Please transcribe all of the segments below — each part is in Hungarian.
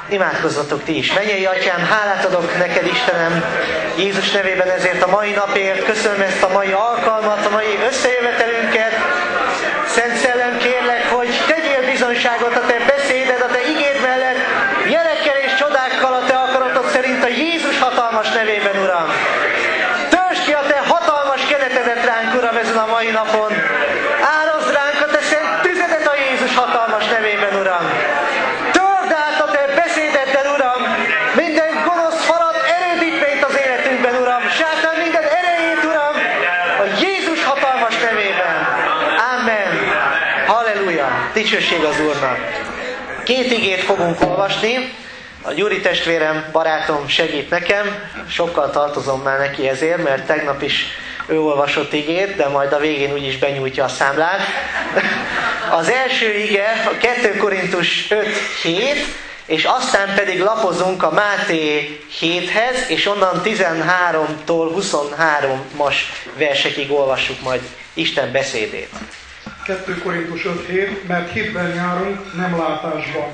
Imádkozzatok ti is. Mennyei Atyám, hálát adok neked, Istenem, Jézus nevében ezért a mai napért. Köszönöm ezt a mai alkalmat, a mai összejövetelünket. Szent Szellem, kérlek, hogy tegyél bizonyságot a te beszéded, a te igéd mellett, jelekkel és csodákkal a te akaratod szerint a Jézus hatalmas nevében, Uram. Törzsd ki a te hatalmas kenetedet ránk, Uram, ezen a mai napon. Árazd ránk a te szent tüzedet a Jézus hatalmas nevében, Uram. Törd át a te beszédeddel, Uram, minden gonosz falat, erődítményt az életünkben, Uram. Sátán minden erejét, Uram, a Jézus hatalmas nevében. Amen. Halleluja. Dicsőség az Úrnak. 2 igét fogunk olvasni. A Gyuri testvérem, barátom segít nekem. Sokkal tartozom már neki ezért, mert tegnap is ő olvasott igét, de majd a végén úgyis benyújtja a számlát. Az első ige a 2 Korintus 5:7, és aztán pedig lapozunk a Máté 7-hez, és onnan 13-tól 23-as versekig olvassuk majd Isten beszédét. 2 Korintus 5:7, mert hitben járunk, nem látásban.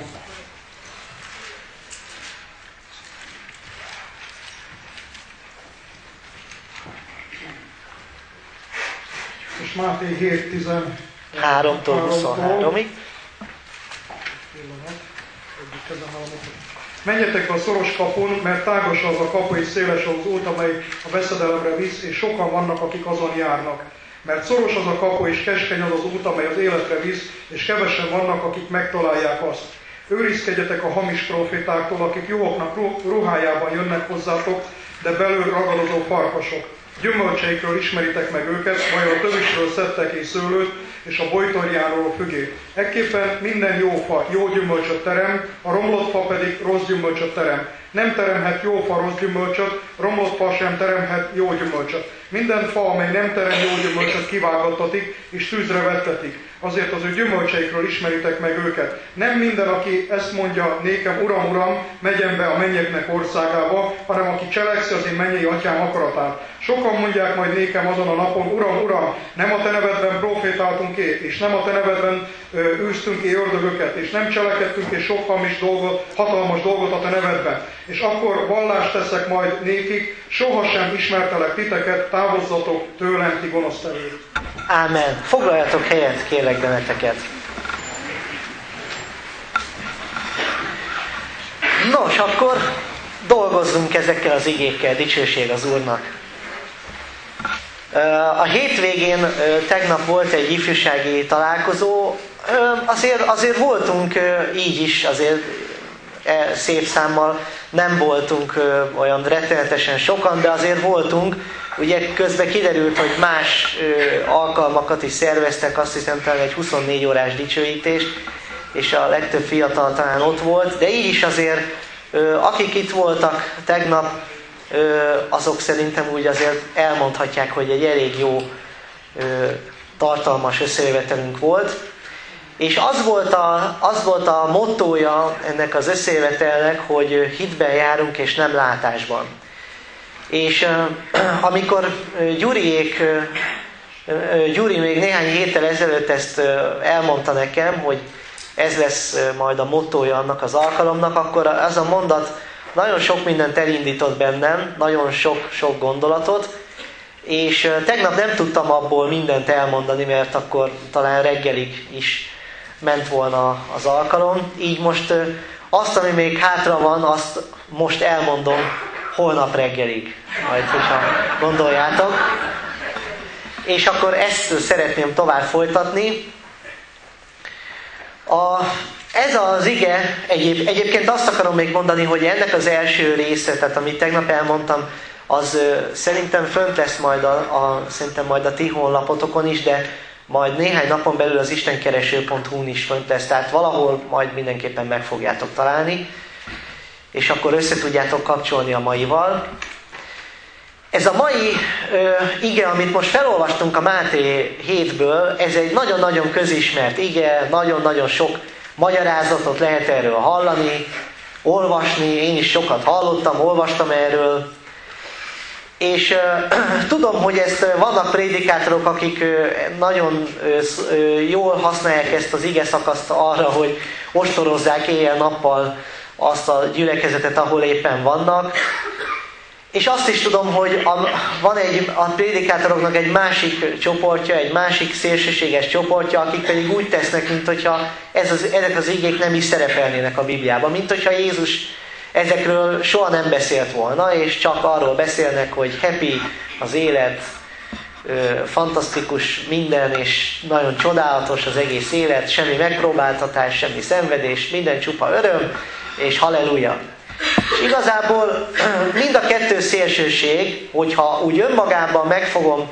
És Máté 7:13-tól 23-ig. Menjetek be a szoros kapun, mert tágas az a kapu és széles az út, amely a veszedelemre visz, és sokan vannak, akik azon járnak. Mert szoros az a kapu és keskeny az az út, amely az életre visz, és kevesen vannak, akik megtalálják azt. Őrizkedjetek a hamis profétáktól, akik jóknak ruhájában jönnek hozzátok, de belül ragadozó farkasok. Gyümölcseikről ismeritek meg őket, majd a tövisről szedtek és szőlőt, és a bojtorjáról fügét. Ekképpen minden jó fa jó gyümölcsöt terem, a romlott fa pedig rossz gyümölcsöt terem. Nem teremhet jó fa rossz gyümölcsöt, romlott fa sem teremhet jó gyümölcsöt. Minden fa, amely nem terem jó gyümölcsöt, kivágattatik, és tűzre vettetik. Azért az ő gyümölcseikről ismeritek meg őket. Nem minden, aki ezt mondja nékem, Uram, Uram, megyen be a mennyeknek országába, hanem aki cselekszi az én mennyei Atyám akaratát. Sokan mondják majd nékem azon a napon, Uram, Uram, nem a te nevedben profétáltunk és nem a te nevedben űztünk ördögöket, és nem cselekedtünk és sok hamis dolgot, hatalmas dolgot a te nevedben. És akkor vallást teszek majd nékik, sohasem ismertelek titeket, távozzatok tőlem, ti gonosztevők. Ámen. Foglaljatok helyet, kérlek benneteket. Nos, akkor dolgozzunk ezekkel az igékkel, dicsőség az Úrnak. A hétvégén tegnap volt egy ifjúsági találkozó, azért voltunk így is, azért szép számmal nem voltunk olyan rettenetesen sokan, de azért voltunk. Ugye közben kiderült, hogy más alkalmakat is szerveztek, azt hiszem talán egy 24 órás dicsőítést, és a legtöbb fiatal talán ott volt, de így is azért, akik itt voltak tegnap, azok szerintem úgy azért elmondhatják, hogy egy elég jó, tartalmas összejövetelünk volt. És az volt a mottója ennek az összejövetelnek, hogy hitben járunk és nem látásban. És amikor Gyuri még néhány héttel ezelőtt ezt elmondta nekem, hogy ez lesz majd a mottója annak az alkalomnak, akkor az a mondat nagyon sok mindent elindított bennem, nagyon sok gondolatot, és tegnap nem tudtam abból mindent elmondani, mert akkor talán reggelig is ment volna az alkalom. Így most azt, ami még hátra van, azt most elmondom holnap reggelig, majd hogyha gondoljátok. És akkor ezt szeretném tovább folytatni. Ez az ige, egyébként azt akarom még mondani, hogy ennek az első része, tehát amit tegnap elmondtam, az szerintem fönt lesz majd szerintem majd a ti honlapotokon is, de majd néhány napon belül az istenkereső.hu-n is fönt lesz, tehát valahol majd mindenképpen meg fogjátok találni, és akkor össze tudjátok kapcsolni a maival. Ez a mai ige, amit most felolvastunk a Máté 7-ből, ez egy nagyon-nagyon közismert ige, nagyon-nagyon sok magyarázatot lehet erről hallani, olvasni, én is sokat hallottam, olvastam erről, és tudom, hogy vannak prédikátorok, akik nagyon jól használják ezt az ige szakaszt arra, hogy ostorozzák éjjel-nappal azt a gyülekezetet, ahol éppen vannak. És azt is tudom, hogy van a prédikátoroknak egy másik csoportja, egy másik szélsőséges csoportja, akik pedig úgy tesznek, mint hogyha ezek az igék nem is szerepelnének a Bibliában, mint hogyha Jézus ezekről soha nem beszélt volna, és csak arról beszélnek, hogy happy az élet, fantasztikus minden, és nagyon csodálatos az egész élet, semmi megpróbáltatás, semmi szenvedés, minden csupa öröm, és halleluja. És igazából mind a kettő szélsőség, hogyha úgy önmagában megfogom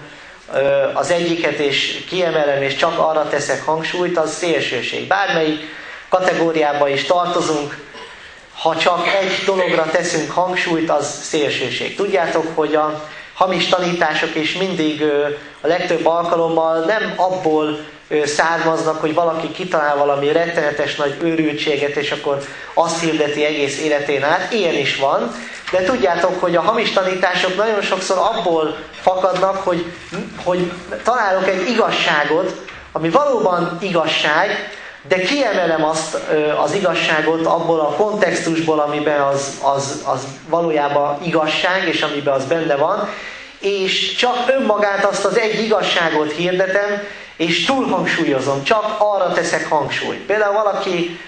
az egyiket, és kiemelem, és csak arra teszek hangsúlyt, az szélsőség. Bármelyik kategóriába is tartozunk, ha csak egy dologra teszünk hangsúlyt, az szélsőség. Tudjátok, hogy a hamis tanítások is mindig a legtöbb alkalommal nem abból származnak, hogy valaki kitalál valami rettenetes nagy őrültséget, és akkor azt hirdeti egész életén át. Ilyen is van. De tudjátok, hogy a hamis tanítások nagyon sokszor abból fakadnak, hogy találok egy igazságot, ami valóban igazság, de kiemelem azt az igazságot abból a kontextusból, amiben az valójában igazság, és amiben az benne van, és csak önmagát azt az egy igazságot hirdetem, és túlhangsúlyozom, csak arra teszek hangsúlyt. Például valaki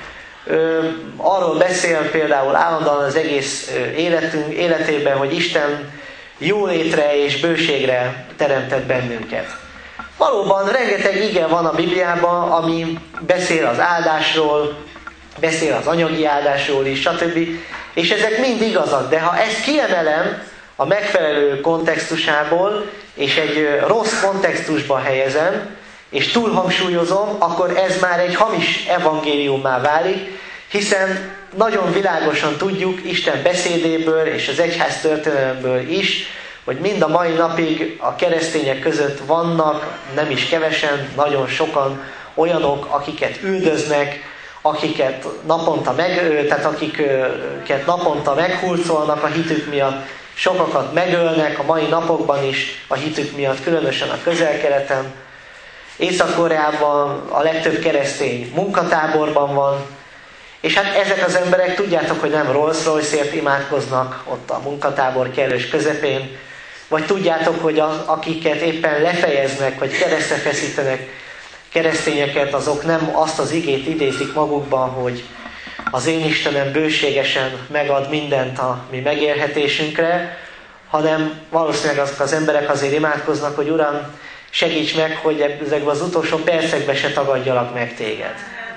arról beszél például állandóan az egész életében, hogy Isten jólétre és bőségre teremtett bennünket. Valóban rengeteg ige van a Bibliában, ami beszél az áldásról, beszél az anyagi áldásról is, stb. És ezek mind igazak, de ha ezt kiemelem a megfelelő kontextusából, és egy rossz kontextusba helyezem, és túlhangsúlyozom, akkor ez már egy hamis evangéliummá válik, hiszen nagyon világosan tudjuk Isten beszédéből és az egyház történelemből is, hogy mind a mai napig a keresztények között vannak, nem is kevesen, nagyon sokan olyanok, akiket üldöznek, akiket naponta meghurcolnak a hitük miatt, sokakat megölnek a mai napokban is a hitük miatt, különösen a Közel-Keleten. Észak-Koreában a legtöbb keresztény munkatáborban van, és hát ezek az emberek tudjátok, hogy nem Rolls-Royce-ért imádkoznak ott a munkatábor kellős közepén, vagy tudjátok, hogy akiket éppen lefejeznek, vagy keresztre feszítenek keresztényeket, azok nem azt az igét idézik magukban, hogy az én Istenem bőségesen megad mindent a mi megélhetésünkre, hanem valószínűleg azok az emberek azért imádkoznak, hogy Uram, segíts meg, hogy ezekben az utolsó percekben se tagadjalak meg téged.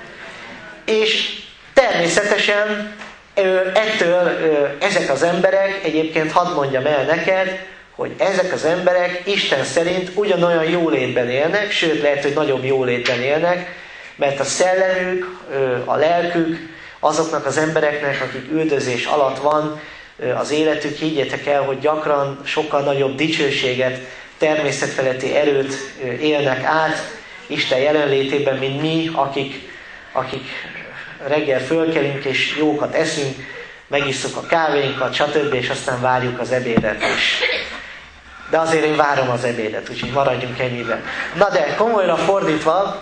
És természetesen ettől ezek az emberek, egyébként hadd mondjam el neked, hogy ezek az emberek Isten szerint ugyanolyan jólétben élnek, sőt lehet, hogy nagyobb jólétben élnek, mert a szellemük, a lelkük azoknak az embereknek, akik üldözés alatt van, az életük, higgyétek el, hogy gyakran sokkal nagyobb dicsőséget, természetfeletti erőt élnek át Isten jelenlétében, mint mi, akik reggel fölkelünk és jókat eszünk, megisszuk a kávénkat, stb. És aztán várjuk az ebédet is. De azért én várom az ebédet, úgyhogy maradjunk ennyiben. Na de, komolyra fordítva,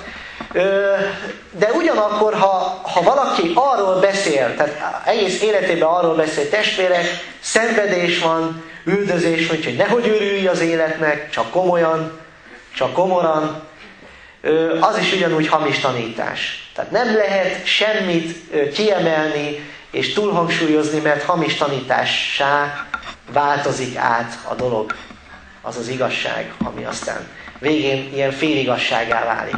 de ugyanakkor, ha valaki arról beszél, tehát egész életében arról beszél, testvérek, szenvedés van, üldözés van, hogy nehogy örülj az életnek, csak komolyan, csak komoran, az is ugyanúgy hamis tanítás. Tehát nem lehet semmit kiemelni és túlhangsúlyozni, mert hamis tanítássá változik át a dolog. Az az igazság, ami aztán végén ilyen féligasságá válik.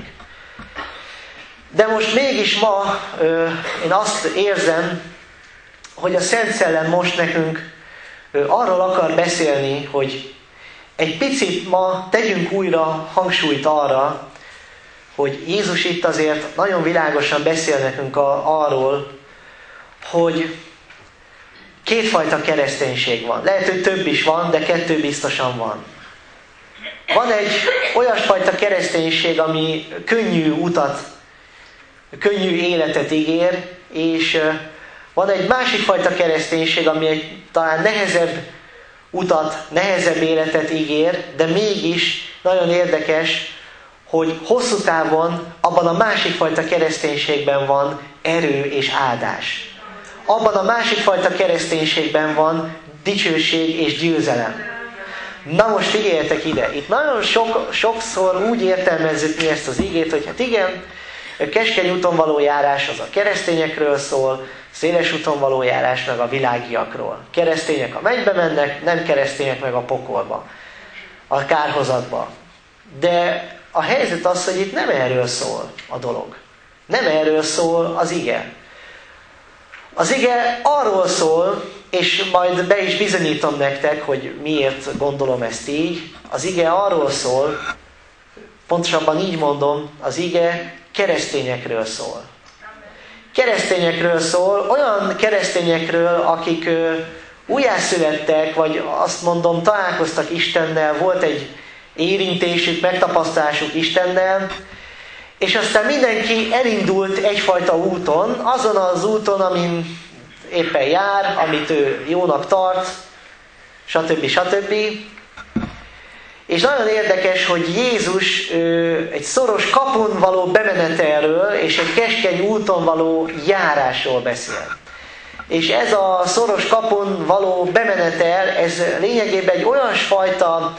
De most mégis ma én azt érzem, hogy a Szent Szellem most nekünk arról akar beszélni, hogy egy picit ma tegyünk újra hangsúlyt arra, hogy Jézus itt azért nagyon világosan beszél nekünk arról, hogy kétfajta kereszténység van. Lehet, hogy több is van, de kettő biztosan van. Van egy olyasfajta kereszténység, ami könnyű utat, könnyű életet ígér, és van egy másik fajta kereszténység, ami egy talán nehezebb utat, nehezebb életet ígér, de mégis nagyon érdekes, hogy hosszú távon abban a másik fajta kereszténységben van erő és áldás. abban a másik fajta kereszténységben van dicsőség és győzelem. Na most figyeljetek ide, itt nagyon sokszor úgy értelmezzük mi ezt az igét, hogy hát igen, keskeny úton való járás az a keresztényekről szól, széles úton való járás meg a világiakról. Keresztények a mennybe mennek, nem keresztények meg a pokolba, a kárhozatba. De a helyzet az, hogy itt nem erről szól a dolog. Nem erről szól az ige. Az ige arról szól, és majd be is bizonyítom nektek, hogy miért gondolom ezt így. Az ige arról szól, pontosabban így mondom, az ige keresztényekről szól. Keresztényekről szól, olyan keresztényekről, akik újjászülettek, vagy azt mondom, találkoztak Istennel, volt egy érintésük, megtapasztalásuk Istennel, és aztán mindenki elindult egyfajta úton, azon az úton, amin éppen jár, amit ő jónak tart, stb. Stb. És nagyon érdekes, hogy Jézus egy szoros kapun való bemenetelről és egy keskeny úton való járásról beszél. És ez a szoros kapun való bemenetel, ez lényegében egy olyasfajta,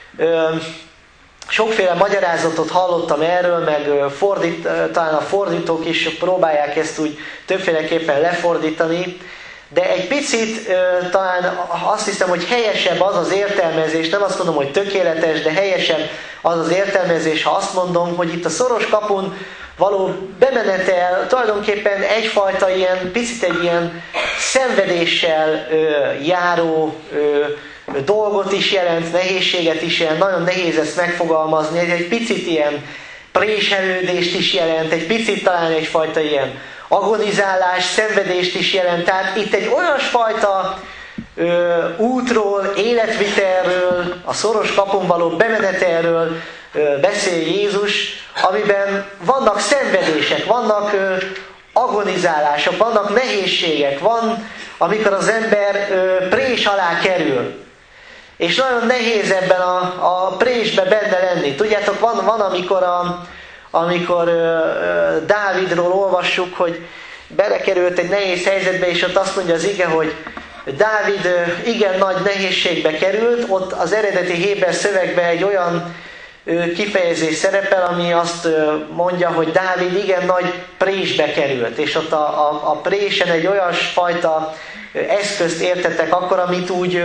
sokféle magyarázatot hallottam erről, meg talán a fordítók is próbálják ezt úgy többféleképpen lefordítani, de egy picit talán azt hiszem, hogy helyesebb az az értelmezés, nem azt mondom, hogy tökéletes, de helyesebb az az értelmezés, ha azt mondom, hogy itt a szoros kapun való bemenetel tulajdonképpen egyfajta ilyen, picit egy ilyen szenvedéssel járó dolgot is jelent, nehézséget is jelent, nagyon nehéz ezt megfogalmazni, ez egy picit ilyen préselődést is jelent, egy picit talán egyfajta ilyen agonizálás, szenvedést is jelent. Tehát itt egy olyasfajta útról, életvitelről, a szoros kapun való bemenetelről beszél Jézus, amiben vannak szenvedések, vannak agonizálások, vannak nehézségek, van, amikor az ember prés alá kerül. És nagyon nehéz ebben a présbe benne lenni. Tudjátok, van amikor Dávidról olvassuk, hogy belekerült egy nehéz helyzetbe, és ott azt mondja az ige, hogy Dávid igen nagy nehézségbe került, ott az eredeti héber szövegben egy olyan kifejezés szerepel, ami azt mondja, hogy Dávid igen nagy présbe került, és ott a présen egy olyasfajta eszközt értetek akkor, amit úgy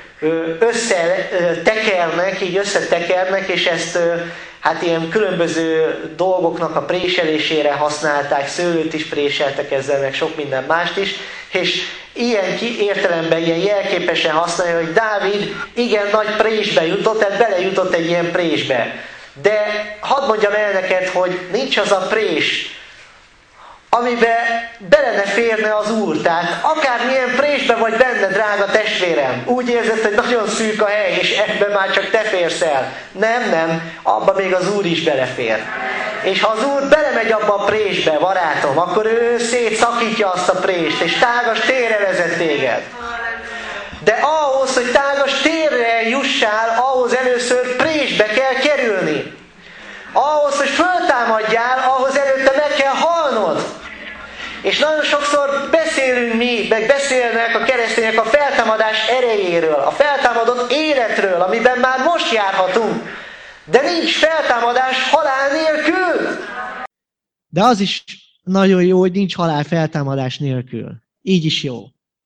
összetekernek, és ezt hát ilyen különböző dolgoknak a préselésére használták, szőlőt is préseltek ezzel, meg sok minden mást is, és ilyen értelemben, ilyen jelképesen használja, hogy Dávid igen nagy présbe jutott, tehát belejutott egy ilyen présbe. De hadd mondjam el neked, hogy nincs az a prés, amiben bele ne férne az Úr. Tehát akármilyen présbe vagy benne, drága testvérem, úgy érzed, hogy nagyon szűk a hely, és ebben már csak te férsz el. Nem, abba még az Úr is belefér. És ha az Úr belemegy abba a présbe, barátom, akkor ő szétszakítja azt a prést, és tágas térre vezet téged. De ahhoz, hogy tágas térre jussál, ahhoz először présbe kell kerülni. Ahhoz, hogy föltámadjál, ahhoz előtte meg kell halnod. És nagyon sokszor beszélünk mi, meg beszélnek a keresztények a feltámadás erejéről, a feltámadott életről, amiben már most járhatunk. De nincs feltámadás halál nélkül. De az is nagyon jó, hogy nincs halál feltámadás nélkül. Így is jó.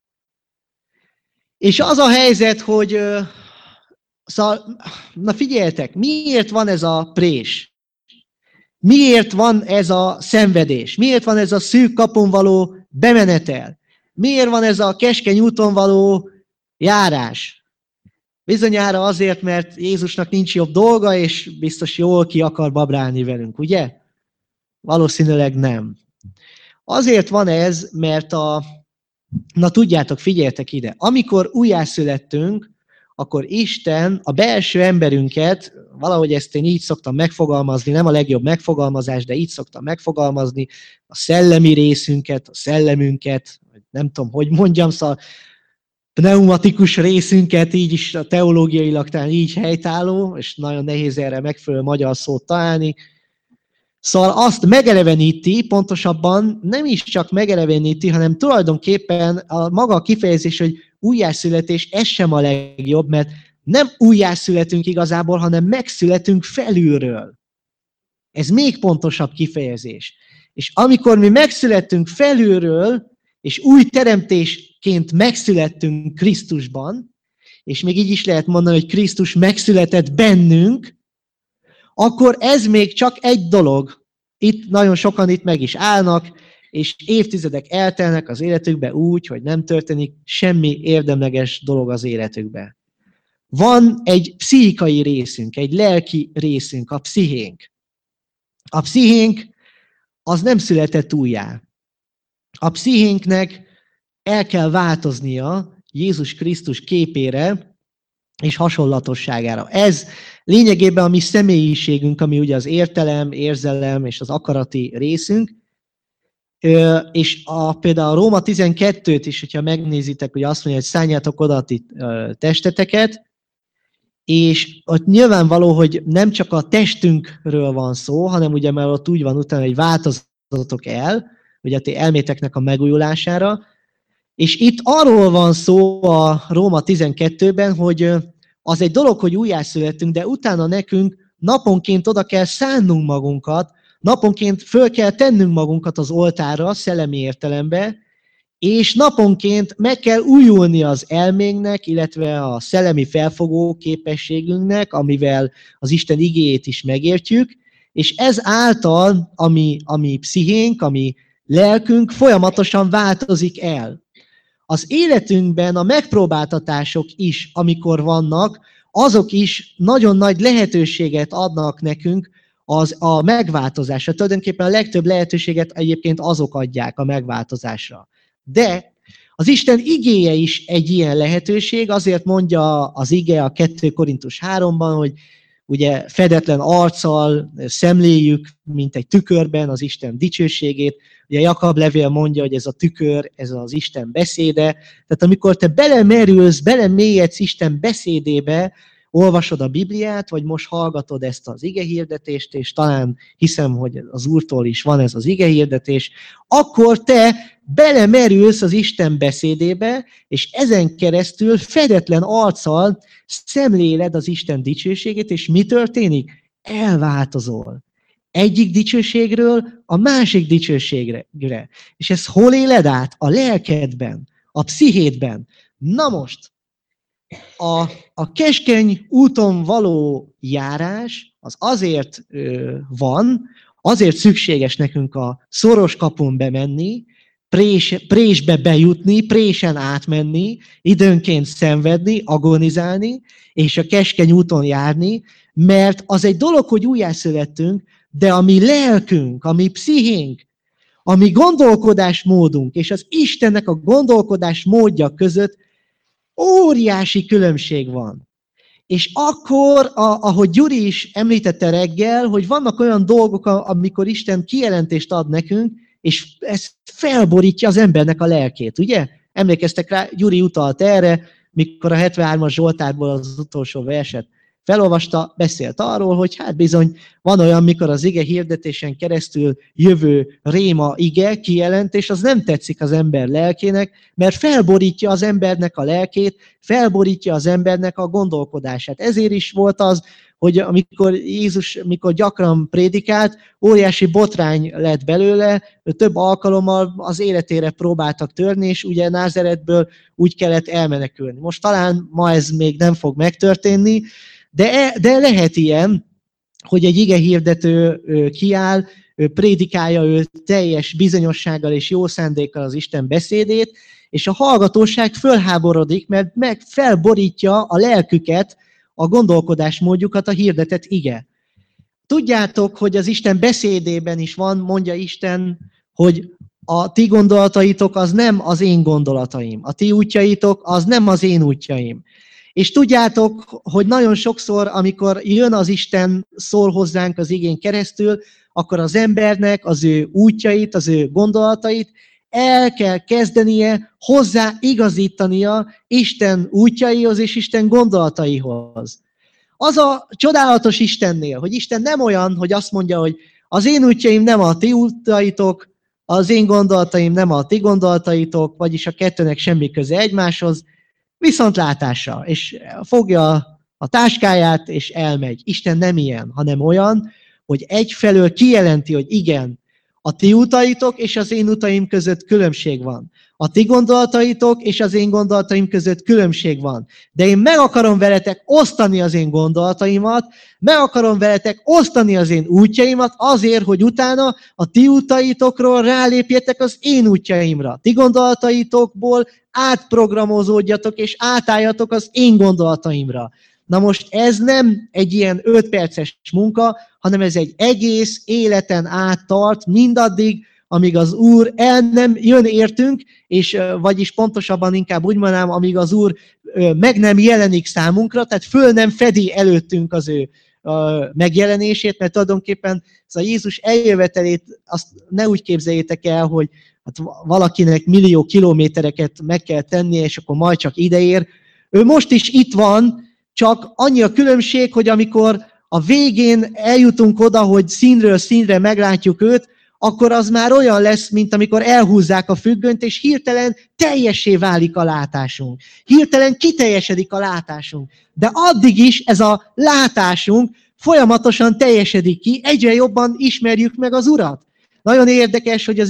És az a helyzet, hogy... na figyeljetek, miért van ez a prés? Miért van ez a szenvedés? Miért van ez a szűk kapun való bemenetel? Miért van ez a keskeny úton való járás? Bizonyára azért, mert Jézusnak nincs jobb dolga, és biztos jól ki akar babrálni velünk, ugye? Valószínűleg nem. Azért van ez, mert na tudjátok, figyeljetek ide, amikor újjászülettünk, akkor Isten a belső emberünket, valahogy ezt én így szoktam megfogalmazni, nem a legjobb megfogalmazás, de így szoktam megfogalmazni, a szellemi részünket, a szellemünket, nem tudom, hogy mondjam, szóval pneumatikus részünket, így is a teológiailag talán így helytálló, és nagyon nehéz erre megfelelő magyar szót találni. Szóval azt megeleveníti, pontosabban nem is csak megeleveníti, hanem tulajdonképpen a maga a kifejezés, hogy újjászületés, ez sem a legjobb, mert nem újjászületünk igazából, hanem megszületünk felülről. Ez még pontosabb kifejezés. És amikor mi megszületünk felülről, és új teremtésként megszülettünk Krisztusban, és még így is lehet mondani, hogy Krisztus megszületett bennünk, akkor ez még csak egy dolog. Itt nagyon sokan itt meg is állnak, és évtizedek eltelnek az életükbe úgy, hogy nem történik semmi érdemleges dolog az életükbe. Van egy pszichikai részünk, egy lelki részünk, a pszichénk. A pszichénk az nem született újjá. A pszichénknek el kell változnia Jézus Krisztus képére és hasonlatosságára. Ez lényegében a mi személyiségünk, ami ugye az értelem, érzelem és az akarati részünk. És például a Róma 12-t is, hogyha megnézitek, hogy azt mondja, hogy szálljátok oda a ti testeteket, és ott nyilvánvaló, hogy nem csak a testünkről van szó, hanem ugye már ott úgy van utána, hogy változatok el, ugye a ti elméteknek a megújulására, és itt arról van szó a Róma 12-ben, hogy az egy dolog, hogy újjászületünk, de utána nekünk naponként oda kell szánnunk magunkat, naponként föl kell tennünk magunkat az oltárra, szellemi értelembe, és naponként meg kell újulni az elménknek, illetve a szellemi felfogó képességünknek, amivel az Isten igéjét is megértjük, és ez által ami pszichénk, ami lelkünk folyamatosan változik el. Az életünkben a megpróbáltatások is, amikor vannak, azok is nagyon nagy lehetőséget adnak nekünk a megváltozásra. Tulajdonképpen a legtöbb lehetőséget egyébként azok adják a megváltozásra. De az Isten igéje is egy ilyen lehetőség, azért mondja az ige a 2 Korintus 3-ban, hogy ugye fedetlen arccal szemléljük, mint egy tükörben az Isten dicsőségét. Ugye Jakab levél mondja, hogy ez a tükör, ez az Isten beszéde. Tehát amikor te belemerülsz, belemélyedsz Isten beszédébe, olvasod a Bibliát, vagy most hallgatod ezt az igehirdetést, és talán hiszem, hogy az Úrtól is van ez az igehirdetés, akkor te belemerülsz az Isten beszédébe, és ezen keresztül fedetlen arccal szemléled az Isten dicsőségét, és mi történik? Elváltozol. Egyik dicsőségről a másik dicsőségre. És ez hol éled át? A lelkedben, a pszichédben. Na most, a keskeny úton való járás az azért van, azért szükséges nekünk a szoros kapun bemenni, présbe bejutni, présen átmenni, időnként szenvedni, agonizálni, és a keskeny úton járni, mert az egy dolog, hogy újjászülettünk, de a mi lelkünk, a mi pszichénk, a mi gondolkodásmódunk és az Istennek a gondolkodásmódja között óriási különbség van. És akkor, ahogy Gyuri is említette reggel, hogy vannak olyan dolgok, amikor Isten kijelentést ad nekünk, és ez felborítja az embernek a lelkét, ugye? Emlékeztek rá, Gyuri utalt erre, mikor a 73-as Zsoltárból az utolsó verset felolvasta, beszélt arról, hogy hát bizony van olyan, mikor az ige hirdetésen keresztül jövő réma ige kijelentés, az nem tetszik az ember lelkének, mert felborítja az embernek a lelkét, felborítja az embernek a gondolkodását. Ezért is volt az, hogy amikor Jézus gyakran prédikált, óriási botrány lett belőle, több alkalommal az életére próbáltak törni, és ugye Názáretből úgy kellett elmenekülni. Most talán ma ez még nem fog megtörténni, de lehet ilyen, hogy egy igehirdető kiáll, prédikálja ő teljes bizonyossággal és jó szándékkal az Isten beszédét, és a hallgatóság fölháborodik, mert felborítja a lelküket, a gondolkodásmódjukat a hirdetett ige. Tudjátok, hogy az Isten beszédében is van, mondja Isten, hogy a ti gondolataitok az nem az én gondolataim, a ti útjaitok az nem az én útjaim. És tudjátok, hogy nagyon sokszor, amikor jön az Isten, szól hozzánk az igén keresztül, akkor az embernek az ő útjait, az ő gondolatait el kell kezdenie hozzáigazítania Isten útjaihoz és Isten gondolataihoz. Az a csodálatos Istennél, hogy Isten nem olyan, hogy azt mondja, hogy Az én útjaim nem a ti útjaitok, az én gondolataim nem a ti gondolataitok, vagyis a kettőnek semmi köze egymáshoz, viszontlátásra, és fogja a táskáját, és elmegy. Isten nem ilyen, hanem olyan, hogy egyfelől kijelenti, hogy igen, a ti utaitok és az én utaim között különbség van. A ti gondolataitok és az én gondolataim között különbség van. De én meg akarom veletek osztani az én gondolataimat, meg akarom veletek osztani az én útjaimat azért, hogy utána a ti utaitokról rálépjetek az én útjaimra. Ti gondolataitokból átprogramozódjatok és átálljatok az én gondolataimra. Na most ez nem egy ilyen 5 perces munka, hanem ez egy egész életen át tart, mindaddig, amíg az Úr el nem jön értünk, és vagyis pontosabban inkább úgy mondanám, amíg az Úr meg nem jelenik számunkra, tehát föl nem fedi előttünk az ő megjelenését, mert tulajdonképpen ez a Jézus eljövetelét, azt ne úgy képzeljétek el, hogy hát valakinek millió kilométereket meg kell tennie, és akkor majd csak ideér. Ő most is itt van, csak annyi a különbség, hogy amikor a végén eljutunk oda, hogy színről színre meglátjuk őt, akkor az már olyan lesz, mint amikor elhúzzák a függönyt, és hirtelen teljessé válik a látásunk. Hirtelen kiteljesedik a látásunk. De addig is ez a látásunk folyamatosan teljesedik ki, egyre jobban ismerjük meg az Urat. Nagyon érdekes, hogy az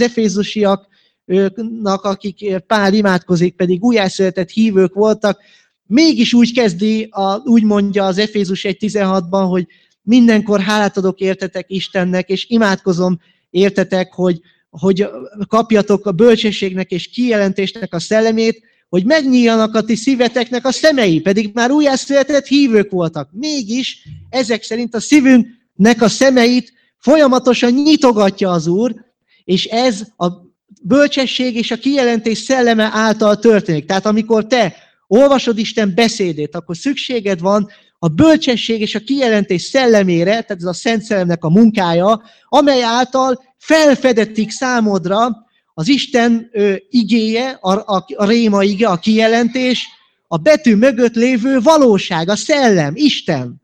efézusiaknak, akik Pál imádkozik, pedig újjászületett hívők voltak, mégis úgy kezdi, úgy mondja az Efézus 1.16-ban, hogy mindenkor hálát adok értetek Istennek, és imádkozom értetek, hogy kapjatok a bölcsességnek és kijelentésnek a szellemét, hogy megnyíljanak a ti szíveteknek a szemei, pedig már újjászületett hívők voltak. Mégis ezek szerint a szívünknek a szemeit folyamatosan nyitogatja az Úr, és ez a bölcsesség és a kijelentés szelleme által történik. Tehát amikor te olvasod Isten beszédét, akkor szükséged van a bölcsesség és a kijelentés szellemére, tehát ez a Szent Szellemnek a munkája, amely által felfedetik számodra az Isten igéje, a réma ige, a kijelentés, a betű mögött lévő valóság, a szellem, Isten.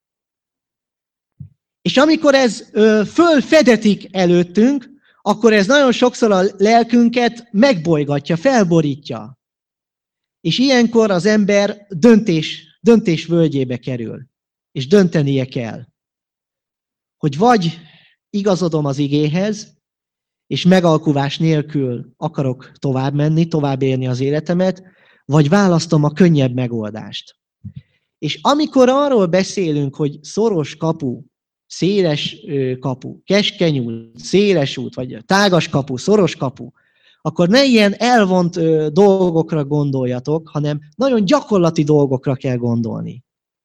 És amikor ez fölfedetik előttünk, akkor ez nagyon sokszor a lelkünket megbolygatja, felborítja. És ilyenkor az ember döntés völgyébe kerül, és döntenie kell, hogy vagy igazodom az igéhez, és megalkuvás nélkül akarok tovább menni, tovább élni az életemet, vagy választom a könnyebb megoldást. És amikor arról beszélünk, hogy szoros kapu, széles kapu, keskeny út, széles út, vagy tágas kapu, szoros kapu, akkor ne ilyen elvont dolgokra gondoljatok, hanem nagyon gyakorlati dolgokra kell gondolni.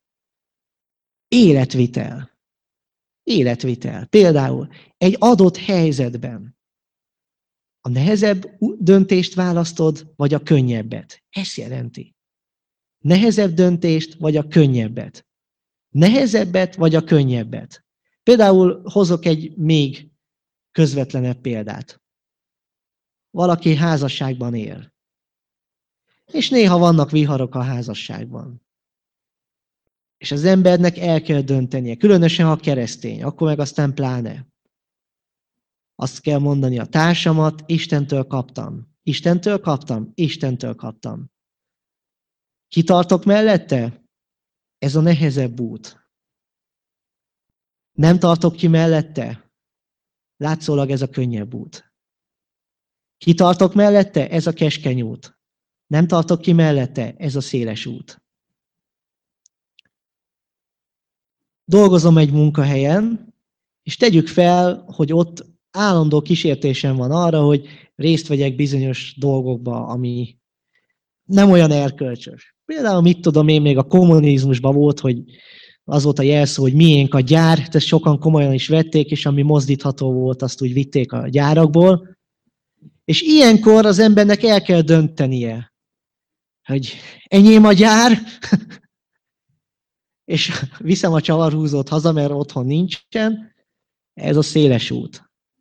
Életvitel. Életvitel. Például egy adott helyzetben a nehezebb döntést választod, vagy a könnyebbet. Ez jelenti. Nehezebb döntést, vagy a könnyebbet. Nehezebbet, vagy a könnyebbet. Például hozok egy még közvetlenebb példát. Valaki házasságban él. És néha vannak viharok a házasságban. És az embernek el kell döntenie, különösen ha keresztény, akkor meg aztán pláne. Azt kell mondani, a társamat Istentől kaptam. Istentől kaptam? Istentől kaptam. Kitartok mellette? Ez a nehezebb út. Nem tartok ki mellette? Látszólag ez a könnyebb út. Kitartok mellette? Ez a keskeny út. Nem tartok ki mellette? Ez a széles út. Dolgozom egy munkahelyen, és tegyük fel, hogy ott állandó kísértésem van arra, hogy részt vegyek bizonyos dolgokba, ami nem olyan erkölcsös. Például, mit tudom én, még a kommunizmusban volt, hogy az volt a jelszó, hogy miénk a gyár, ezt sokan komolyan is vették, és ami mozdítható volt, azt úgy vitték a gyárakból. És ilyenkor az embernek el kell döntenie, hogy enyém a gyár, és viszem a csavarhúzót haza, mert otthon nincsen, ez a széles út.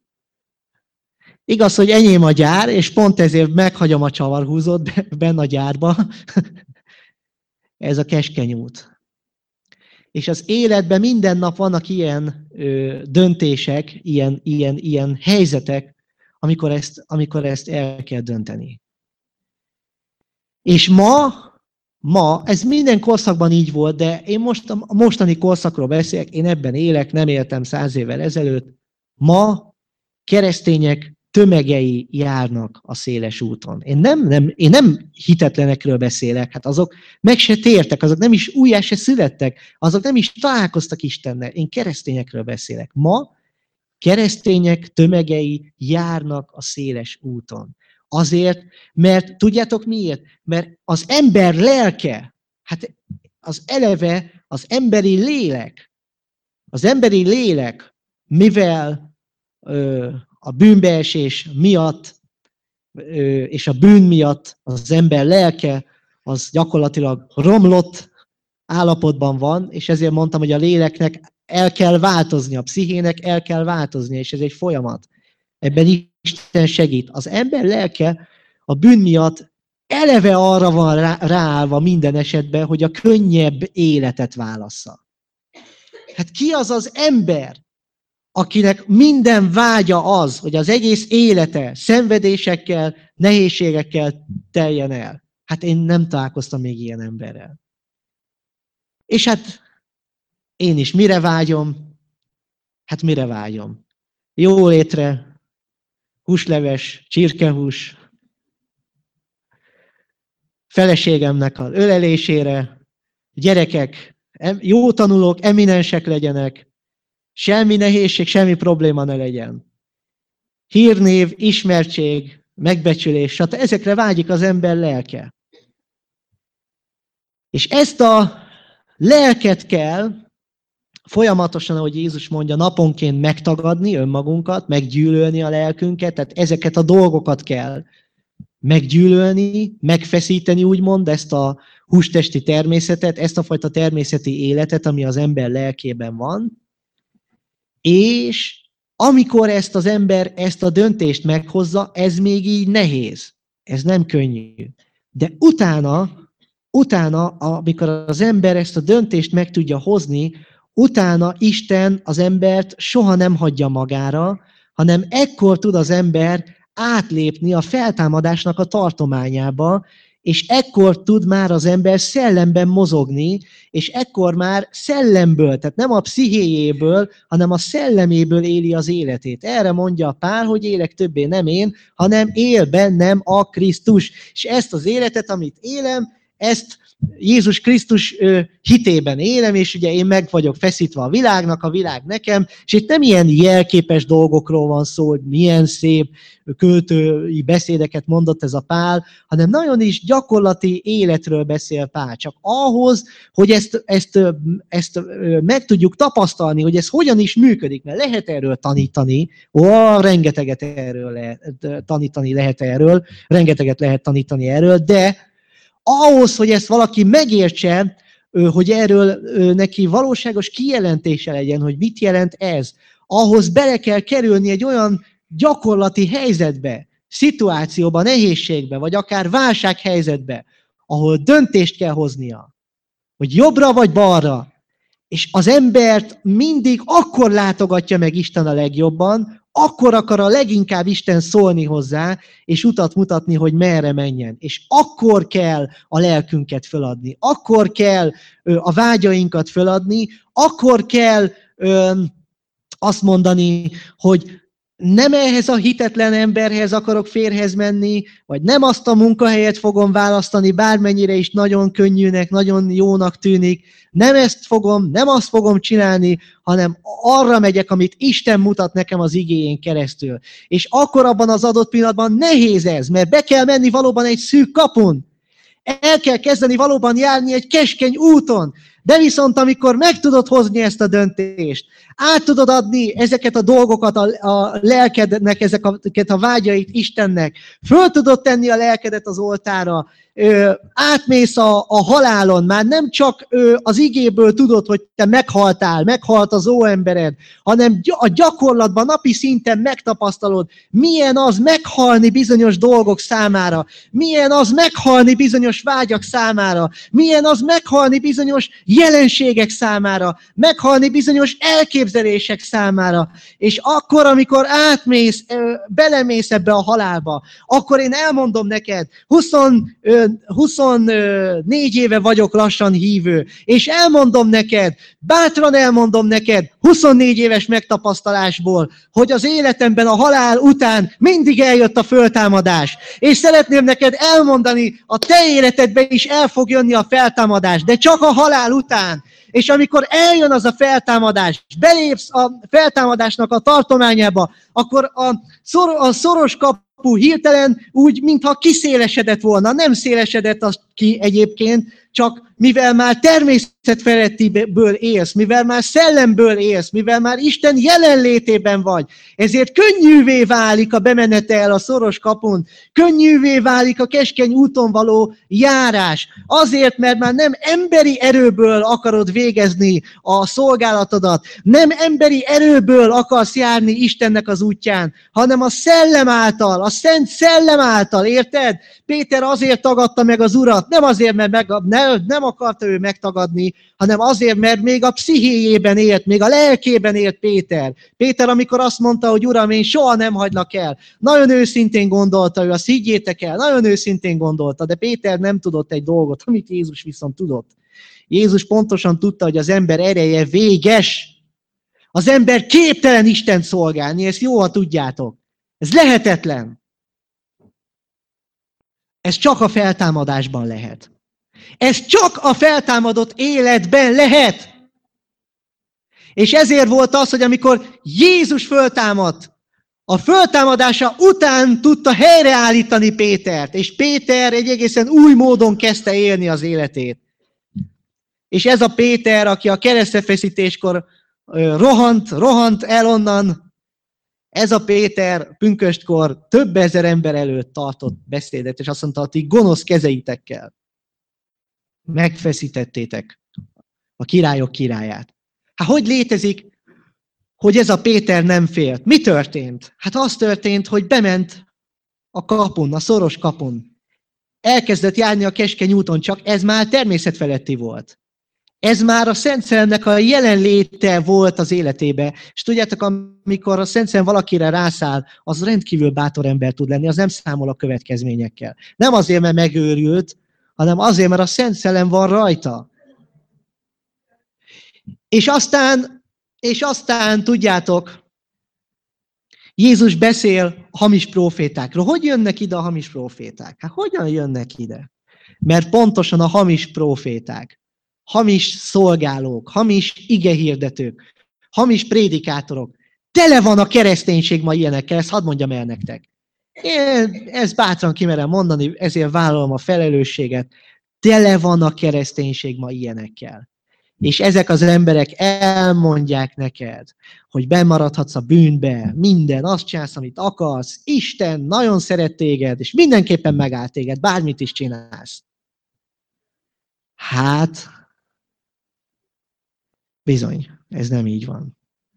Igaz, hogy enyém a gyár, és pont ezért meghagyom a csavarhúzót benne a gyárba, ez a keskeny út. És az életben minden nap vannak ilyen döntések, ilyen helyzetek, amikor ezt el kell dönteni. És ma, ez minden korszakban így volt, de én most a mostani korszakról beszélek, én ebben élek, nem éltem 100 évvel ezelőtt. Ma keresztények tömegei járnak a széles úton. Én nem hitetlenekről beszélek, hát azok meg se tértek, azok nem is újjá se születtek, azok nem is találkoztak Istennel. Én keresztényekről beszélek. Ma keresztények tömegei járnak a széles úton. Azért, mert tudjátok miért? Mert az ember lelke, hát az eleve az emberi lélek, mivel a bűnbeesés miatt és a bűn miatt az ember lelke az gyakorlatilag romlott állapotban van, és ezért mondtam, hogy a léleknek el kell változni, a pszichének el kell változni, és ez egy folyamat. Ebben Isten segít. Az ember lelke a bűn miatt eleve arra van ráállva minden esetben, hogy a könnyebb életet válassza. Hát ki az az ember, akinek minden vágya az, hogy az egész élete szenvedésekkel, nehézségekkel teljen el? Hát én nem találkoztam még ilyen emberrel. És hát én is mire vágyom? Hát mire vágyom? Jólétre, húsleves, csirkehús, feleségemnek az ölelésére, gyerekek, jó tanulók, eminensek legyenek, semmi nehézség, semmi probléma ne legyen. Hírnév, ismertség, megbecsülés, stb. Ezekre vágyik az ember lelke. És ezt a lelket kell folyamatosan, ahogy Jézus mondja, naponként megtagadni önmagunkat, meggyűlölni a lelkünket, tehát ezeket a dolgokat kell meggyűlölni, megfeszíteni, úgymond, ezt a hústesti természetet, ezt a fajta természeti életet, ami az ember lelkében van, és amikor ezt az ember ezt a döntést meghozza, ez még így nehéz, ez nem könnyű. De utána, amikor az ember ezt a döntést meg tudja hozni, utána Isten az embert soha nem hagyja magára, hanem ekkor tud az ember átlépni a feltámadásnak a tartományába, és ekkor tud már az ember szellemben mozogni, és ekkor már szellemből, tehát nem a pszichéjéből, hanem a szelleméből éli az életét. Erre mondja Pál, hogy élek többé nem én, hanem él bennem a Krisztus. És ezt az életet, amit élem, ezt Jézus Krisztus hitében élem, és ugye én meg vagyok feszítve a világnak, a világ nekem, és itt nem ilyen jelképes dolgokról van szó, hogy milyen szép költői beszédeket mondott ez a Pál, hanem nagyon is gyakorlati életről beszél Pál. Csak ahhoz, hogy ezt meg tudjuk tapasztalni, hogy ez hogyan is működik, mert lehet erről tanítani, rengeteget erről lehet tanítani, rengeteget lehet tanítani erről, de ahhoz, hogy ezt valaki megértse, hogy erről neki valóságos kijelentése legyen, hogy mit jelent ez, ahhoz bele kell kerülni egy olyan gyakorlati helyzetbe, szituációba, nehézségbe, vagy akár válsághelyzetbe, ahol döntést kell hoznia, hogy jobbra vagy balra. És az embert mindig akkor látogatja meg Isten a legjobban, akkor akar a leginkább Isten szólni hozzá, és utat mutatni, hogy merre menjen. És akkor kell a lelkünket föladni, akkor kell a vágyainkat föladni, akkor kell azt mondani, hogy nem ehhez a hitetlen emberhez akarok férjhez menni, vagy nem azt a munkahelyet fogom választani, bármennyire is nagyon könnyűnek, nagyon jónak tűnik. Nem ezt fogom, nem azt fogom csinálni, hanem arra megyek, amit Isten mutat nekem az igéjén keresztül. És akkor abban az adott pillanatban nehéz ez, mert be kell menni valóban egy szűk kapun. El kell kezdeni valóban járni egy keskeny úton. De viszont amikor meg tudod hozni ezt a döntést, át tudod adni ezeket a dolgokat a lelkednek, ezeket a vágyait Istennek, föl tudod tenni a lelkedet az oltára, átmész a halálon, már nem csak az igéből tudod, hogy te meghaltál, meghalt az óembered, hanem a gyakorlatban, napi szinten megtapasztalod, milyen az meghalni bizonyos dolgok számára, milyen az meghalni bizonyos vágyak számára, milyen az meghalni bizonyos jelenségek számára, meghalni bizonyos elképzelések számára. És akkor, amikor belemész ebbe a halálba, akkor én elmondom neked, 24 éve vagyok lassan hívő, és elmondom neked, bátran elmondom neked, 24 éves megtapasztalásból, hogy az életemben a halál után mindig eljött a föltámadás. És szeretném neked elmondani, a te életedben is el fog jönni a feltámadás, de csak a halál után. És amikor eljön az a feltámadás, belépsz a feltámadásnak a tartományába, akkor a szoros kapu hirtelen úgy, mintha kiszélesedett volna. Nem szélesedett az ki egyébként, csak mivel már természetfelettiből élsz, mivel már szellemből élsz, mivel már Isten jelenlétében vagy, ezért könnyűvé válik a bemenetel a szoros kapun, könnyűvé válik a keskeny úton való járás. Azért, mert már nem emberi erőből akarod végezni a szolgálatodat, nem emberi erőből akarsz járni Istennek az útján, hanem a szellem által, a szent szellem által, érted? Péter azért tagadta meg az Urat, nem azért, mert nem akarta ő megtagadni, hanem azért, mert még a pszichéjében élt, még a lelkében élt Péter. Péter, amikor azt mondta, hogy Uram, én soha nem hagylak el, nagyon őszintén gondolta ő, azt higgyétek el, nagyon őszintén gondolta, de Péter nem tudott egy dolgot, amit Jézus viszont tudott. Jézus pontosan tudta, hogy az ember ereje véges. Az ember képtelen Istent szolgálni, ezt jól tudjátok. Ez lehetetlen. Ez csak a feltámadásban lehet. Ez csak a feltámadott életben lehet. És ezért volt az, hogy amikor Jézus föltámadt, a föltámadása után tudta helyreállítani Pétert, és Péter egy egészen új módon kezdte élni az életét. És ez a Péter, aki a keresztfeszítéskor rohant el onnan, ez a Péter pünköstkor több ezer ember előtt tartott beszédet, és azt mondta, hogy ti gonosz kezeitekkel megfeszítettétek a királyok királyát. Hát hogy létezik, hogy ez a Péter nem félt? Mi történt? Hát az történt, hogy bement a kapun, a szoros kapun. Elkezdett járni a keskeny úton, csak ez már természetfeletti volt. Ez már a Szent Szellemnek a jelenléte volt az életébe. És tudjátok, amikor a Szent Szellem valakire rászáll, az rendkívül bátor ember tud lenni, az nem számol a következményekkel. Nem azért, mert megőrült, hanem azért, mert a Szent Szellem van rajta. És aztán tudjátok, Jézus beszél a hamis prófétákról. Hogy jönnek ide a hamis próféták? Hát hogyan jönnek ide? Mert pontosan a hamis próféták, hamis szolgálók, hamis igehirdetők, hamis prédikátorok. Tele van a kereszténység ma ilyenekkel, ezt hadd mondjam el nektek. Én ezt bátran kimerem mondani, ezért vállalom a felelősséget. Tele van a kereszténység ma ilyenekkel. És ezek az emberek elmondják neked, hogy bemaradhatsz a bűnbe, minden, azt csinálsz, amit akarsz, Isten nagyon szeret téged, és mindenképpen megáll téged, bármit is csinálsz. Hát, bizony, ez nem így van.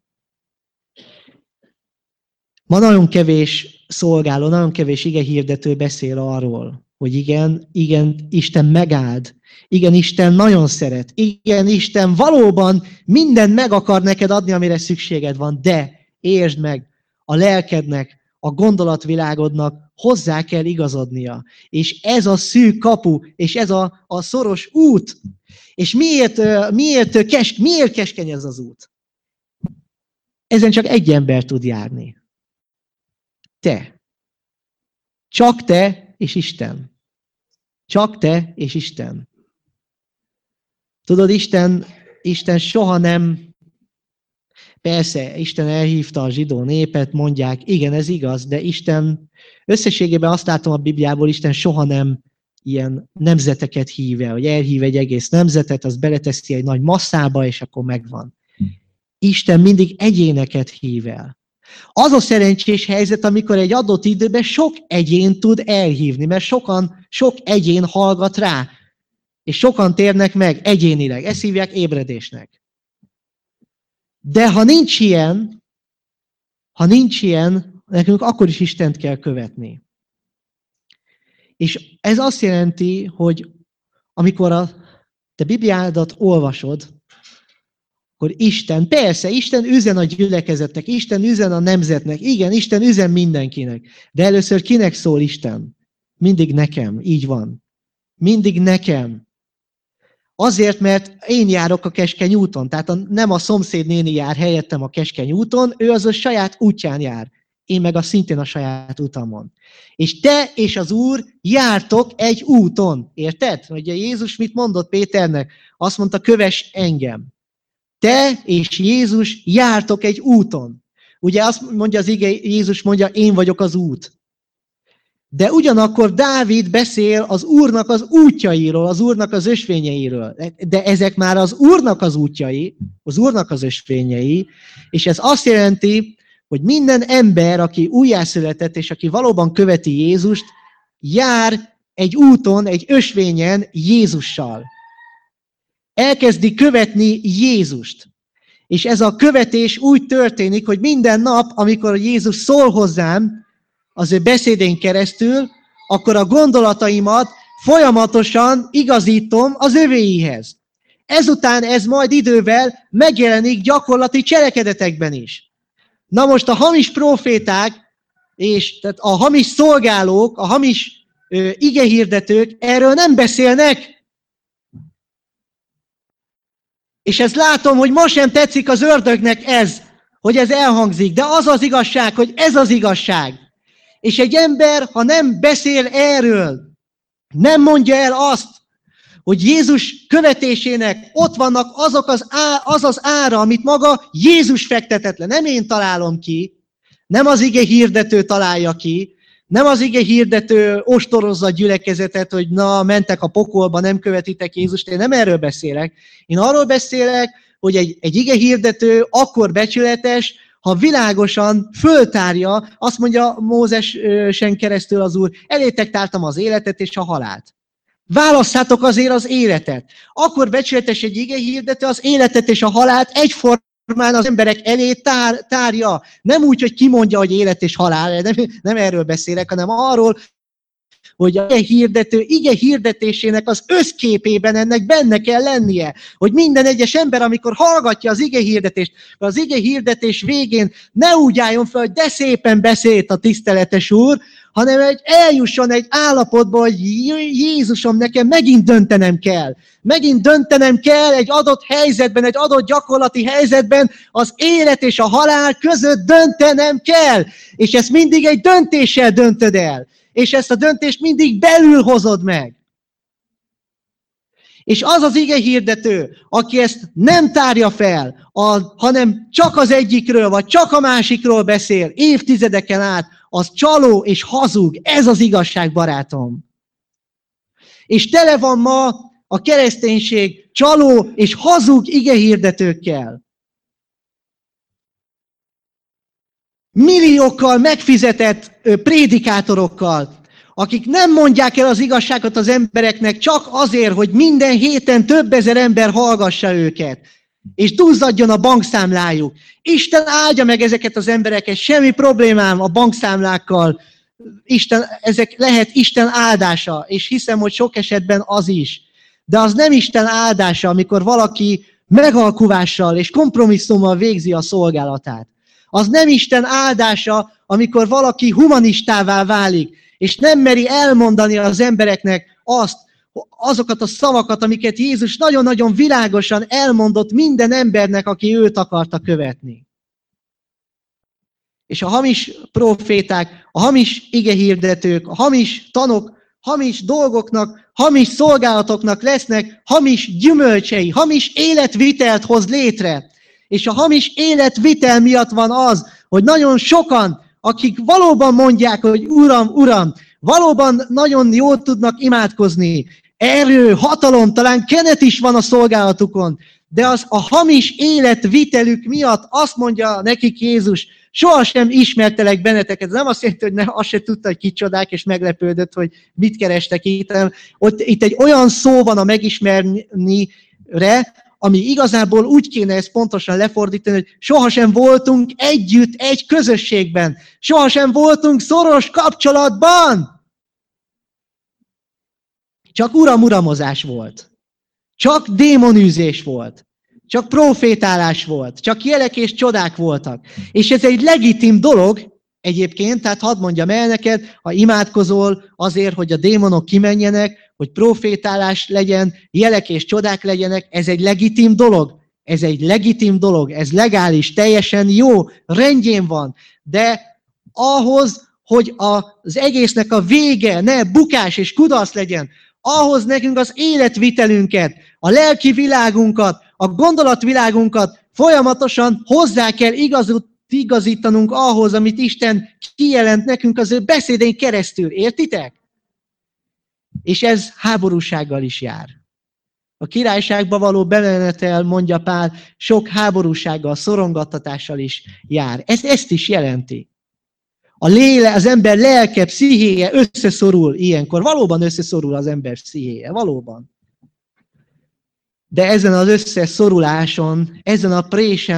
Ma nagyon kevés szolgáló, nagyon kevés igehirdető beszél arról, hogy igen, Isten megáld, igen, Isten nagyon szeret, igen, Isten valóban mindent meg akar neked adni, amire szükséged van, de értsd meg, a lelkednek, a gondolatvilágodnak hozzá kell igazodnia. És ez a szűk kapu, és ez a szoros út. És miért keskeny ez az út? Ezen csak egy ember tud járni. Te. Csak te és Isten. Csak te és Isten. Tudod, Isten soha nem... Persze, Isten elhívta a zsidó népet, mondják, igen, ez igaz, de Isten, összességében azt látom a Bibliából, Isten soha nem ilyen nemzeteket hív el, hogy elhív egy egész nemzetet, az beleteszi egy nagy masszába, és akkor megvan. Isten mindig egyéneket hív el. Az a szerencsés helyzet, amikor egy adott időben sok egyén tud elhívni, mert sok egyén hallgat rá, és sokan térnek meg egyénileg. Ezt hívják ébredésnek. De ha nincs ilyen, nekünk akkor is Istent kell követni. És ez azt jelenti, hogy amikor te Bibliádat olvasod, akkor Isten, persze, Isten üzen a gyülekezetnek, Isten üzen a nemzetnek, igen, Isten üzen mindenkinek. De először kinek szól Isten? Mindig nekem, így van. Mindig nekem. Azért, mert én járok a keskeny úton, tehát nem a szomszéd néni jár helyettem a keskeny úton, ő az a saját útján jár. Én meg szintén a saját utamon. És te és az Úr jártok egy úton, érted? Ugye Jézus mit mondott Péternek? Azt mondta, kövess engem. Te és Jézus jártok egy úton. Ugye azt mondja az ige, Jézus mondja, én vagyok az út. De ugyanakkor Dávid beszél az Úrnak az útjairól, az Úrnak az ösvényeiről. De ezek már az Úrnak az útjai, az Úrnak az ösvényei, és ez azt jelenti, hogy minden ember, aki újjászületett, és aki valóban követi Jézust, jár egy úton, egy ösvényen Jézussal. Elkezdi követni Jézust. És ez a követés úgy történik, hogy minden nap, amikor Jézus szól hozzám, az ő beszédén keresztül, akkor a gondolataimat folyamatosan igazítom az övéihez. Ezután ez majd idővel megjelenik gyakorlati cselekedetekben is. Na most a hamis proféták, és tehát a hamis szolgálók, a hamis igehirdetők erről nem beszélnek. És ezt látom, hogy most sem tetszik az ördögnek ez, hogy ez elhangzik. De az az igazság, hogy ez az igazság. És egy ember, ha nem beszél erről, nem mondja el azt, hogy Jézus követésének ott vannak az az ára, amit maga Jézus fektetett le. Nem én találom ki, nem az ige hirdető találja ki, nem az ige hirdető ostorozza a gyülekezetet, hogy na, mentek a pokolba, nem követitek Jézust. Én nem erről beszélek. Én arról beszélek, hogy egy ige hirdető akkor becsületes, ha világosan föltárja, azt mondja Mózesen keresztül az Úr, elétek tártam az életet és a halált. Válasszátok azért az életet. Akkor becsületes egy ige hirdető az életet és a halált egyformán az emberek elé tárja. Nem úgy, hogy kimondja, hogy élet és halál, nem erről beszélek, hanem arról, hogy a ige hirdetésének az összképében ennek benne kell lennie. Hogy minden egyes ember, amikor hallgatja az ige hirdetést, az ige hirdetés végén ne úgy álljon fel, hogy de szépen beszélt a tiszteletes Úr, hanem hogy eljusson egy állapotba, hogy Jézusom, nekem megint döntenem kell. Megint döntenem kell egy adott helyzetben, egy adott gyakorlati helyzetben, az élet és a halál között döntenem kell. És ezt mindig egy döntéssel döntöd el. És ezt a döntést mindig belül hozod meg. És az az ige hirdető, aki ezt nem tárja fel, hanem csak az egyikről, vagy csak a másikról beszél évtizedeken át, az csaló és hazug. Ez az igazság, barátom. És tele van ma a kereszténység csaló és hazug ige hirdetőkkel. Milliókkal megfizetett prédikátorokkal, akik nem mondják el az igazságot az embereknek csak azért, hogy minden héten több ezer ember hallgassa őket, és duzzadjon a bankszámlájuk. Isten áldja meg ezeket az embereket, semmi problémám a bankszámlákkal. Ezek lehet Isten áldása, és hiszem, hogy sok esetben az is. De az nem Isten áldása, amikor valaki megalkuvással és kompromisszummal végzi a szolgálatát. Az nem Isten áldása, amikor valaki humanistává válik, és nem meri elmondani az embereknek azokat a szavakat, amiket Jézus nagyon-nagyon világosan elmondott minden embernek, aki őt akarta követni. És a hamis proféták, a hamis igehirdetők, a hamis tanok, hamis dolgoknak, hamis szolgálatoknak lesznek hamis gyümölcsei, hamis életvitelt hoz létre. És a hamis életvitel miatt van az, hogy nagyon sokan, akik valóban mondják, hogy Uram, Uram, valóban nagyon jól tudnak imádkozni, erő, hatalom, talán kenet is van a szolgálatukon, de az a hamis életvitelük miatt azt mondja nekik Jézus, sohasem ismertelek benneteket. Ez nem azt jelenti, hogy azt se tudta, hogy kicsodák, és meglepődött, hogy mit kerestek itt. Itt egy olyan szó van a megismernire, ami igazából úgy kéne ezt pontosan lefordítani, hogy sohasem voltunk együtt egy közösségben. Sohasem voltunk szoros kapcsolatban. Csak uram-uramozás volt. Csak démonűzés volt. Csak profétálás volt. Csak jelek és csodák voltak. És ez egy legitim dolog egyébként, tehát hadd mondjam el neked, ha imádkozol azért, hogy a démonok kimenjenek, hogy profétálás legyen, jelek és csodák legyenek, ez egy legitim dolog. Ez egy legitim dolog, ez legális, teljesen jó, rendjén van. De ahhoz, hogy az egésznek a vége ne bukás és kudarc legyen, ahhoz nekünk az életvitelünket, a lelki világunkat, a gondolatvilágunkat folyamatosan hozzá kell igazítanunk ahhoz, amit Isten kijelent nekünk az ő beszédén keresztül. Értitek? És ez háborúsággal is jár. A királyságba való bemenetel, mondja Pál, sok háborúsággal, szorongattatással is jár. Ez ezt is jelenti. Az ember lelke, pszichéje összeszorul ilyenkor. Valóban összeszorul az ember pszichéje, valóban. De ezen az összeszoruláson, ezen a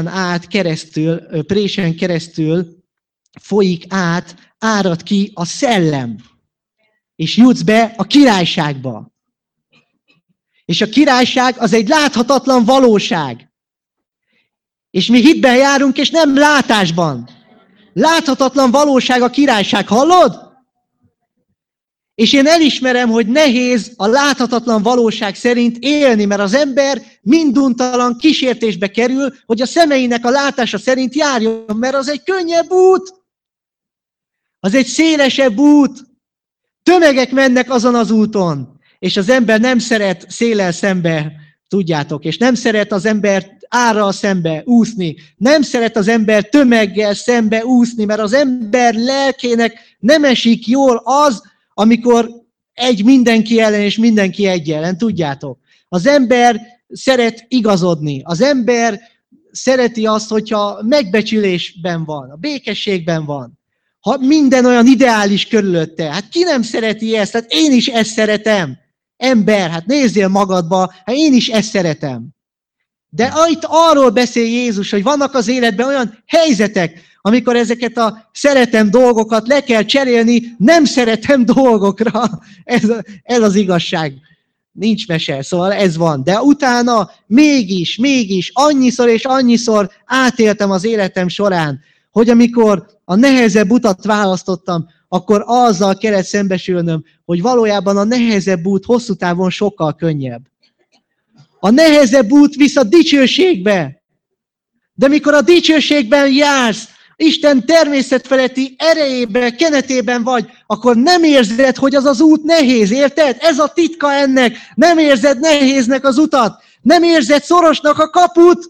présen keresztül folyik át, árad ki a szellem. És jutsz be a királyságba. És a királyság az egy láthatatlan valóság. És mi hitben járunk, és nem látásban. Láthatatlan valóság a királyság, hallod? És én elismerem, hogy nehéz a láthatatlan valóság szerint élni, mert az ember minduntalan kísértésbe kerül, hogy a szemeinek a látása szerint járjon, mert az egy könnyebb út. Az egy szélesebb út. Tömegek mennek azon az úton. És az ember nem szeret széllel szembe, tudjátok, és nem szeret az ember árral szembe úszni. Nem szeret az ember tömeggel szembe úszni, mert az ember lelkének nem esik jól az, amikor egy mindenki ellen és mindenki egy ellen, tudjátok. Az ember szeret igazodni. Az ember szereti azt, hogyha megbecsülésben van, a békességben van. Ha minden olyan ideális körülötte. Hát ki nem szereti ezt? Hát én is ezt szeretem. Ember, hát nézzél magadba, hát én is ezt szeretem. De itt arról beszél Jézus, hogy vannak az életben olyan helyzetek, amikor ezeket a szeretem dolgokat le kell cserélni, nem szeretem dolgokra. Ez az igazság. Nincs mese, szóval ez van. De utána mégis, annyiszor és annyiszor átéltem az életem során, hogy amikor a nehezebb utat választottam, akkor azzal kellett szembesülnöm, hogy valójában a nehezebb út hosszú távon sokkal könnyebb. A nehezebb út visz a dicsőségbe. De mikor a dicsőségben jársz, Isten természetfeletti erejében, kenetében vagy, akkor nem érzed, hogy az az út nehéz, érted? Ez a titka ennek. Nem érzed nehéznek az utat. Nem érzed szorosnak a kaput.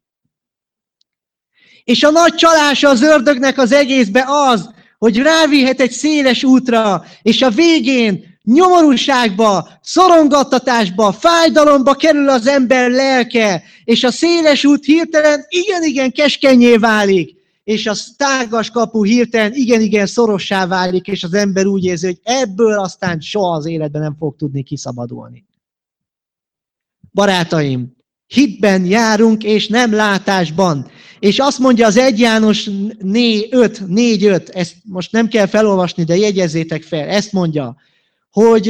És a nagy csalása az ördögnek az egészbe az, hogy rávihet egy széles útra, és a végén nyomorúságba, szorongattatásba, fájdalomba kerül az ember lelke, és a széles út hirtelen igen keskenyé válik, és a tágas kapu hirtelen igen szorossá válik, és az ember úgy érzi, hogy ebből aztán soha az életben nem fog tudni kiszabadulni. Barátaim, hitben járunk, és nem látásban. És azt mondja az 1 János 4.5, ezt most nem kell felolvasni, de jegyezzétek fel, ezt mondja, hogy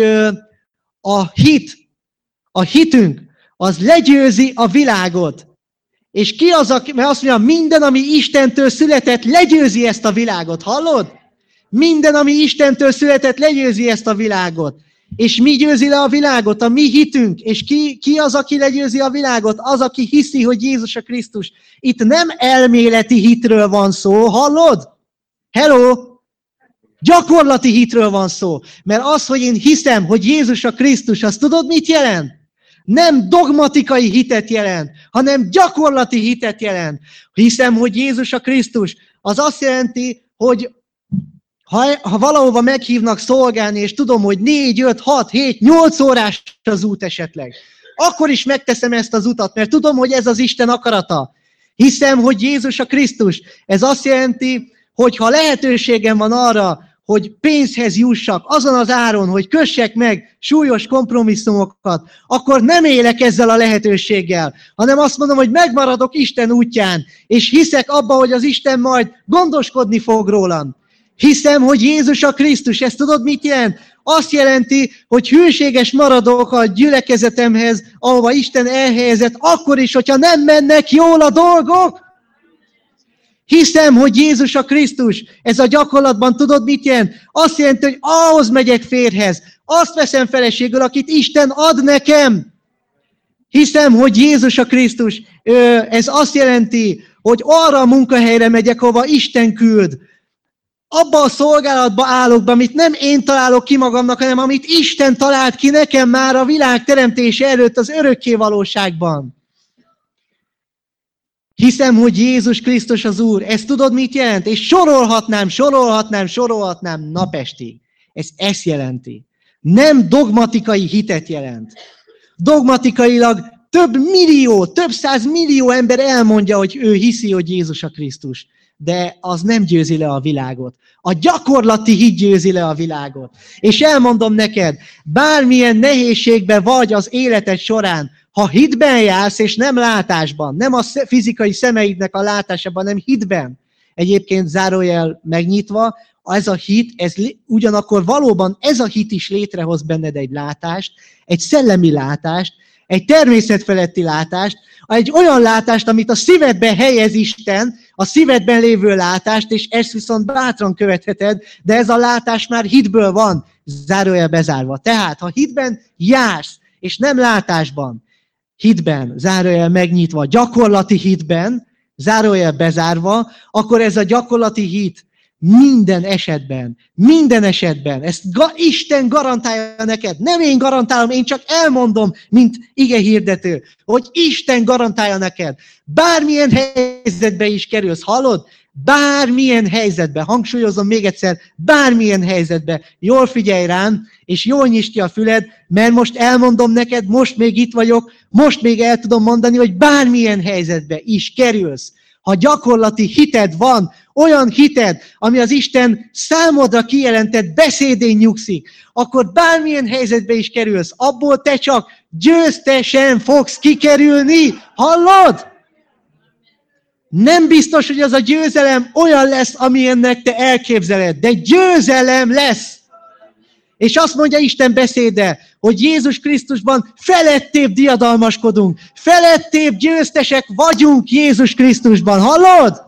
a hitünk, az legyőzi a világot. És ki az, mert azt mondja, minden, ami Istentől született, legyőzi ezt a világot. Hallod? Minden, ami Istentől született, legyőzi ezt a világot. És mi győzi le a világot? A mi hitünk. És ki az, aki legyőzi a világot? Az, aki hiszi, hogy Jézus a Krisztus. Itt nem elméleti hitről van szó, hallod? Hello! Gyakorlati hitről van szó. Mert az, hogy én hiszem, hogy Jézus a Krisztus, azt tudod, mit jelent? Nem dogmatikai hitet jelent, hanem gyakorlati hitet jelent. Hiszem, hogy Jézus a Krisztus. Az azt jelenti, hogy ha valahova meghívnak szolgálni, és tudom, hogy 4, 5, 6, 7, 8 órás az út esetleg, akkor is megteszem ezt az utat, mert tudom, hogy ez az Isten akarata. Hiszem, hogy Jézus a Krisztus. Ez azt jelenti, hogy ha lehetőségem van arra, hogy pénzhez jussak, azon az áron, hogy kössek meg súlyos kompromisszumokat, akkor nem élek ezzel a lehetőséggel, hanem azt mondom, hogy megmaradok Isten útján, és hiszek abba, hogy az Isten majd gondoskodni fog rólam. Hiszem, hogy Jézus a Krisztus, ezt tudod mit jelent? Azt jelenti, hogy hűséges maradok a gyülekezetemhez, ahova Isten elhelyezett, akkor is, hogyha nem mennek jól a dolgok. Hiszem, hogy Jézus a Krisztus. Ez a gyakorlatban tudod, mit jelent? Azt jelenti, hogy ahhoz megyek férjhez. Azt veszem feleségül, akit Isten ad nekem. Hiszem, hogy Jézus a Krisztus. Ez azt jelenti, hogy arra a munkahelyre megyek, ahova Isten küld. Abba a szolgálatba állok be, amit nem én találok ki magamnak, hanem amit Isten talált ki nekem már a világ teremtése előtt az örökké valóságban. Hiszem, hogy Jézus Krisztus az Úr. Ezt tudod, mit jelent? És sorolhatnám napestig. Ez ezt jelenti. Nem dogmatikai hitet jelent. Dogmatikailag több százmillió ember elmondja, hogy ő hiszi, hogy Jézus a Krisztus. De az nem győzi le a világot. A gyakorlati hit győzi le a világot. És elmondom neked, bármilyen nehézségben vagy az életed során, ha hitben jársz, és nem látásban, nem a fizikai szemeidnek a látásában, hanem hitben. Egyébként zárójel megnyitva, ez a hit, ugyanakkor valóban ez a hit is létrehoz benned egy látást, egy szellemi látást, egy természetfeletti látást, egy olyan látást, amit a szívedben helyez Isten, a szívedben lévő látást, és ezt viszont bátran követheted, de ez a látás már hitből van, zárójel bezárva. Tehát, ha hitben jársz, és nem látásban, hitben, zárójel megnyitva, gyakorlati hitben, zárójel bezárva, akkor ez a gyakorlati hit minden esetben, ezt Isten garantálja neked, nem én garantálom, én csak elmondom, mint igehirdető, hogy Isten garantálja neked. Bármilyen helyzetbe is kerülsz, hallod? Bármilyen helyzetbe, hangsúlyozom még egyszer, bármilyen helyzetbe, jól figyelj rám, és jól nyisd ki a füled, mert most elmondom neked, most még itt vagyok, most még el tudom mondani, hogy bármilyen helyzetbe is kerülsz. Ha gyakorlati hited van, olyan hited, ami az Isten számodra kijelentett beszédén nyugszik, akkor bármilyen helyzetbe is kerülsz, abból te csak győztesen fogsz kikerülni. Hallod? Nem biztos, hogy az a győzelem olyan lesz, amilyennek te elképzeled, de győzelem lesz. És azt mondja Isten beszéde, hogy Jézus Krisztusban felettébb diadalmaskodunk, felettébb győztesek vagyunk Jézus Krisztusban. Hallod?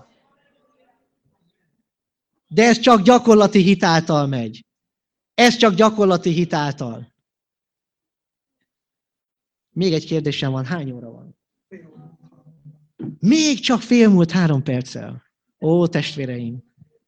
De ez csak gyakorlati hit által megy. Ez csak gyakorlati hit által. Még egy kérdésem van. Hány óra van? Még csak fél múlt 3 perccel. Ó, testvéreim!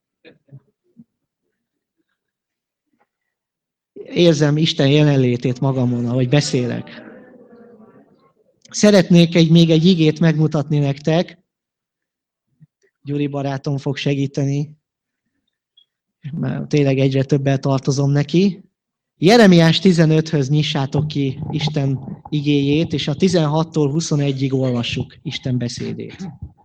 Érzem Isten jelenlétét magamon, ahogy beszélek. Szeretnék még egy igét megmutatni nektek. Gyuri barátom fog segíteni. Mert tényleg egyre többel tartozom neki. Jeremiás 15-höz nyissátok ki Isten igéjét, és a 16-tól 21-ig olvassuk Isten beszédét.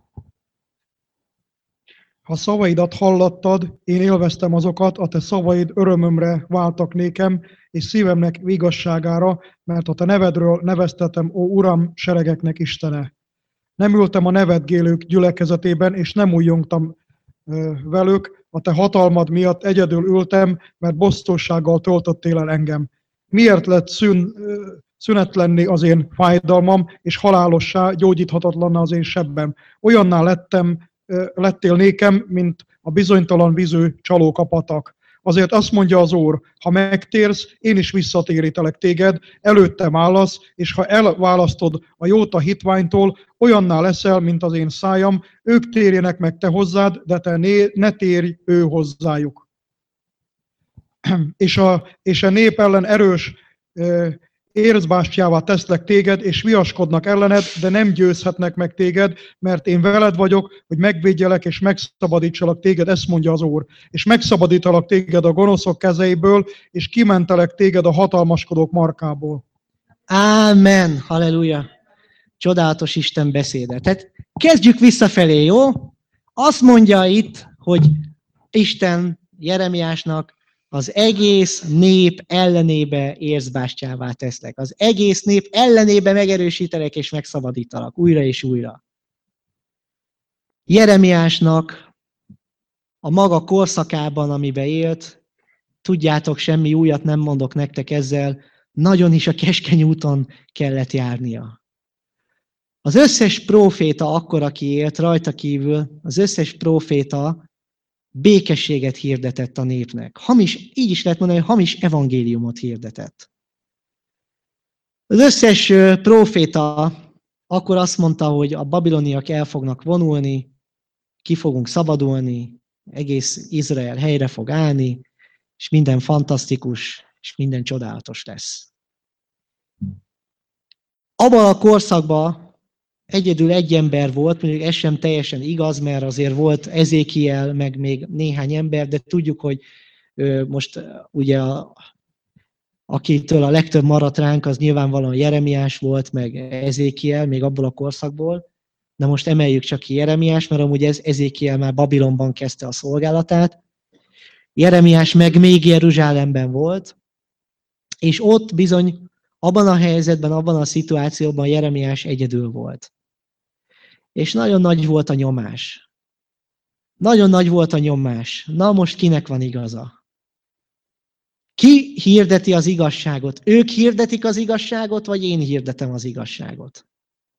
Ha szavaidat hallattad, én élveztem azokat, a te szavaid örömömre váltak nékem, és szívemnek igazságára, mert a te nevedről neveztetem, ó Uram, seregeknek Istene. Nem ültem a nevetgélők gyülekezetében, és nem újjongtam velük, a te hatalmad miatt egyedül ültem, mert bosztósággal töltöttél el engem. Miért lett szünetlenné az én fájdalmam, és halálossá, gyógyíthatatlanná az én sebbem? Olyanná lettél nékem, mint a bizonytalan vízű csalókapatak. Azért azt mondja az Úr, ha megtérsz, én is visszatérítelek téged, előttem állasz, és ha elválasztod a jót a hitványtól, olyanná leszel, mint az én szájam, ők térjenek meg te hozzád, de te ne térj ő hozzájuk. És a nép ellen erős érzbástyává teszlek téged, és viaskodnak ellened, de nem győzhetnek meg téged, mert én veled vagyok, hogy megvédjelek és megszabadítsalak téged, ezt mondja az Úr. És megszabadítalak téged a gonoszok kezeiből, és kimentelek téged a hatalmaskodók markából. Ámen, halleluja. Csodálatos Isten beszéde. Tehát kezdjük visszafelé, jó? Azt mondja itt, hogy Isten Jeremiásnak, az egész nép ellenébe érzbástyává teszlek. Az egész nép ellenébe megerősítelek és megszabadítalak újra és újra. Jeremiásnak a maga korszakában, amiben élt, tudjátok, semmi újat nem mondok nektek ezzel, nagyon is a keskeny úton kellett járnia. Az összes próféta akkor, aki élt rajta kívül, az összes próféta békességet hirdetett a népnek. Így is lehet mondani, hogy hamis evangéliumot hirdetett. Az összes próféta akkor azt mondta, hogy a babiloniak el fognak vonulni, ki fogunk szabadulni, egész Izrael helyre fog állni, és minden fantasztikus, és minden csodálatos lesz. Abban a korszakban egyedül egy ember volt, mondjuk ez sem teljesen igaz, mert azért volt Ezékiel, meg még néhány ember, de tudjuk, hogy most ugye akitől a legtöbb maradt ránk, az nyilvánvalóan Jeremiás volt, meg Ezékiel, még abból a korszakból. De most emeljük csak ki Jeremiás, mert amúgy Ezékiel már Babilonban kezdte a szolgálatát. Jeremiás meg még Jeruzsálemben volt, és ott bizony abban a helyzetben, abban a szituációban Jeremiás egyedül volt. És nagyon nagy volt a nyomás. Nagyon nagy volt a nyomás. Na most kinek van igaza? Ki hirdeti az igazságot? Ők hirdetik az igazságot, vagy én hirdetem az igazságot?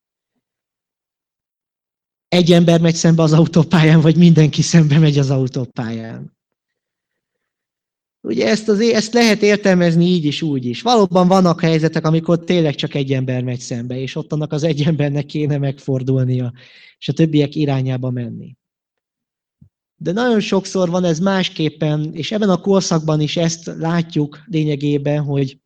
Egy ember megy szembe az autópályán, vagy mindenki szembe megy az autópályán? Ugye ezt lehet értelmezni így is, úgy is. Valóban vannak helyzetek, amikor tényleg csak egy ember megy szembe, és ott annak az egy embernek kéne megfordulnia, és a többiek irányába menni. De nagyon sokszor van ez másképpen, és ebben a korszakban is ezt látjuk lényegében, hogy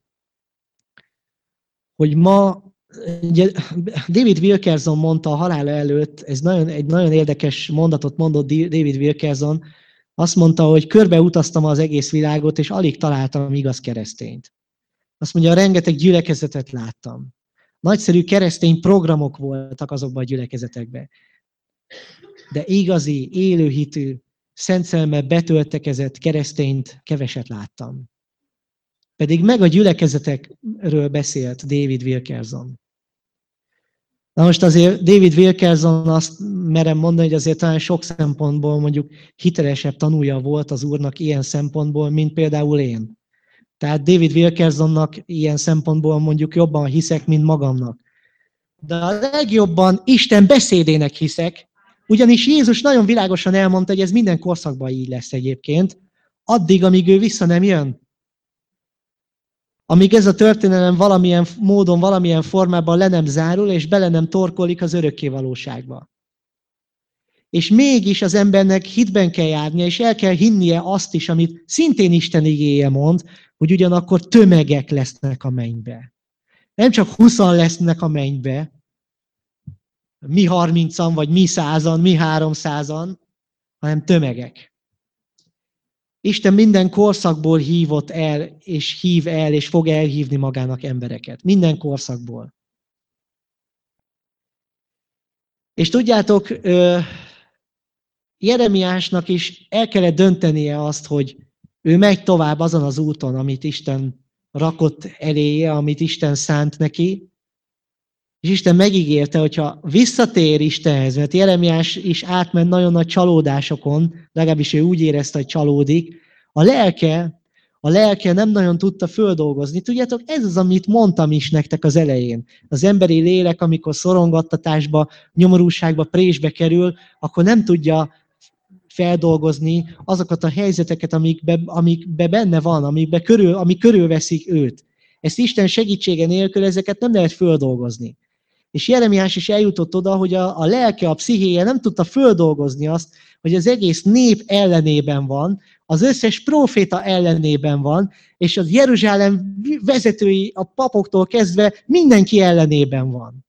ma, ugye David Wilkerson mondta a halála előtt, egy nagyon érdekes mondatot mondott David Wilkerson, azt mondta, hogy körbeutaztam az egész világot, és alig találtam igaz keresztényt. Azt mondja, rengeteg gyülekezetet láttam. Nagyszerű keresztény programok voltak azokban a gyülekezetekben. De igazi, élőhitű, szent szellemmel betöltekezett keresztényt keveset láttam. Pedig meg a gyülekezetekről beszélt David Wilkerson. Na most azért David Wilkerson azt merem mondani, hogy azért talán sok szempontból mondjuk hitelesebb tanúja volt az Úrnak ilyen szempontból, mint például én. Tehát David Wilkersonnak ilyen szempontból mondjuk jobban hiszek, mint magamnak. De a legjobban Isten beszédének hiszek, ugyanis Jézus nagyon világosan elmondta, hogy ez minden korszakban így lesz egyébként, addig, amíg ő vissza nem jön. Amíg ez a történelem valamilyen módon, valamilyen formában le nem zárul, és bele nem torkolik az örökké valóságba. És mégis az embernek hitben kell járnia, és el kell hinnie azt is, amit szintén Isten igéje mond, hogy ugyanakkor tömegek lesznek a mennybe. Nem csak 20-an lesznek a mennybe, mi 30-an, vagy mi 100-an, mi 300-an, hanem tömegek. Isten minden korszakból hívott el, és hív el, és fog elhívni magának embereket. Minden korszakból. És tudjátok, Jeremiásnak is el kellett döntenie azt, hogy ő megy tovább azon az úton, amit Isten rakott eléje, amit Isten szánt neki, és Isten megígérte, hogyha visszatér Istenhez, mert Jeremiás is átment nagyon nagy csalódásokon, legalábbis ő úgy érezte, hogy csalódik, a lelke nem nagyon tudta földolgozni. Tudjátok, ez az, amit mondtam is nektek az elején. Az emberi lélek, amikor szorongattatásba, nyomorúságba, présbe kerül, akkor nem tudja feldolgozni azokat a helyzeteket, amikbe benne van, amik körülveszik őt. Ezt Isten segítsége nélkül ezeket nem lehet földolgozni. És Jeremiás is eljutott oda, hogy a lelke, a pszichéje nem tudta földolgozni azt, hogy az egész nép ellenében van, az összes próféta ellenében van, és az Jeruzsálem vezetői, a papoktól kezdve mindenki ellenében van.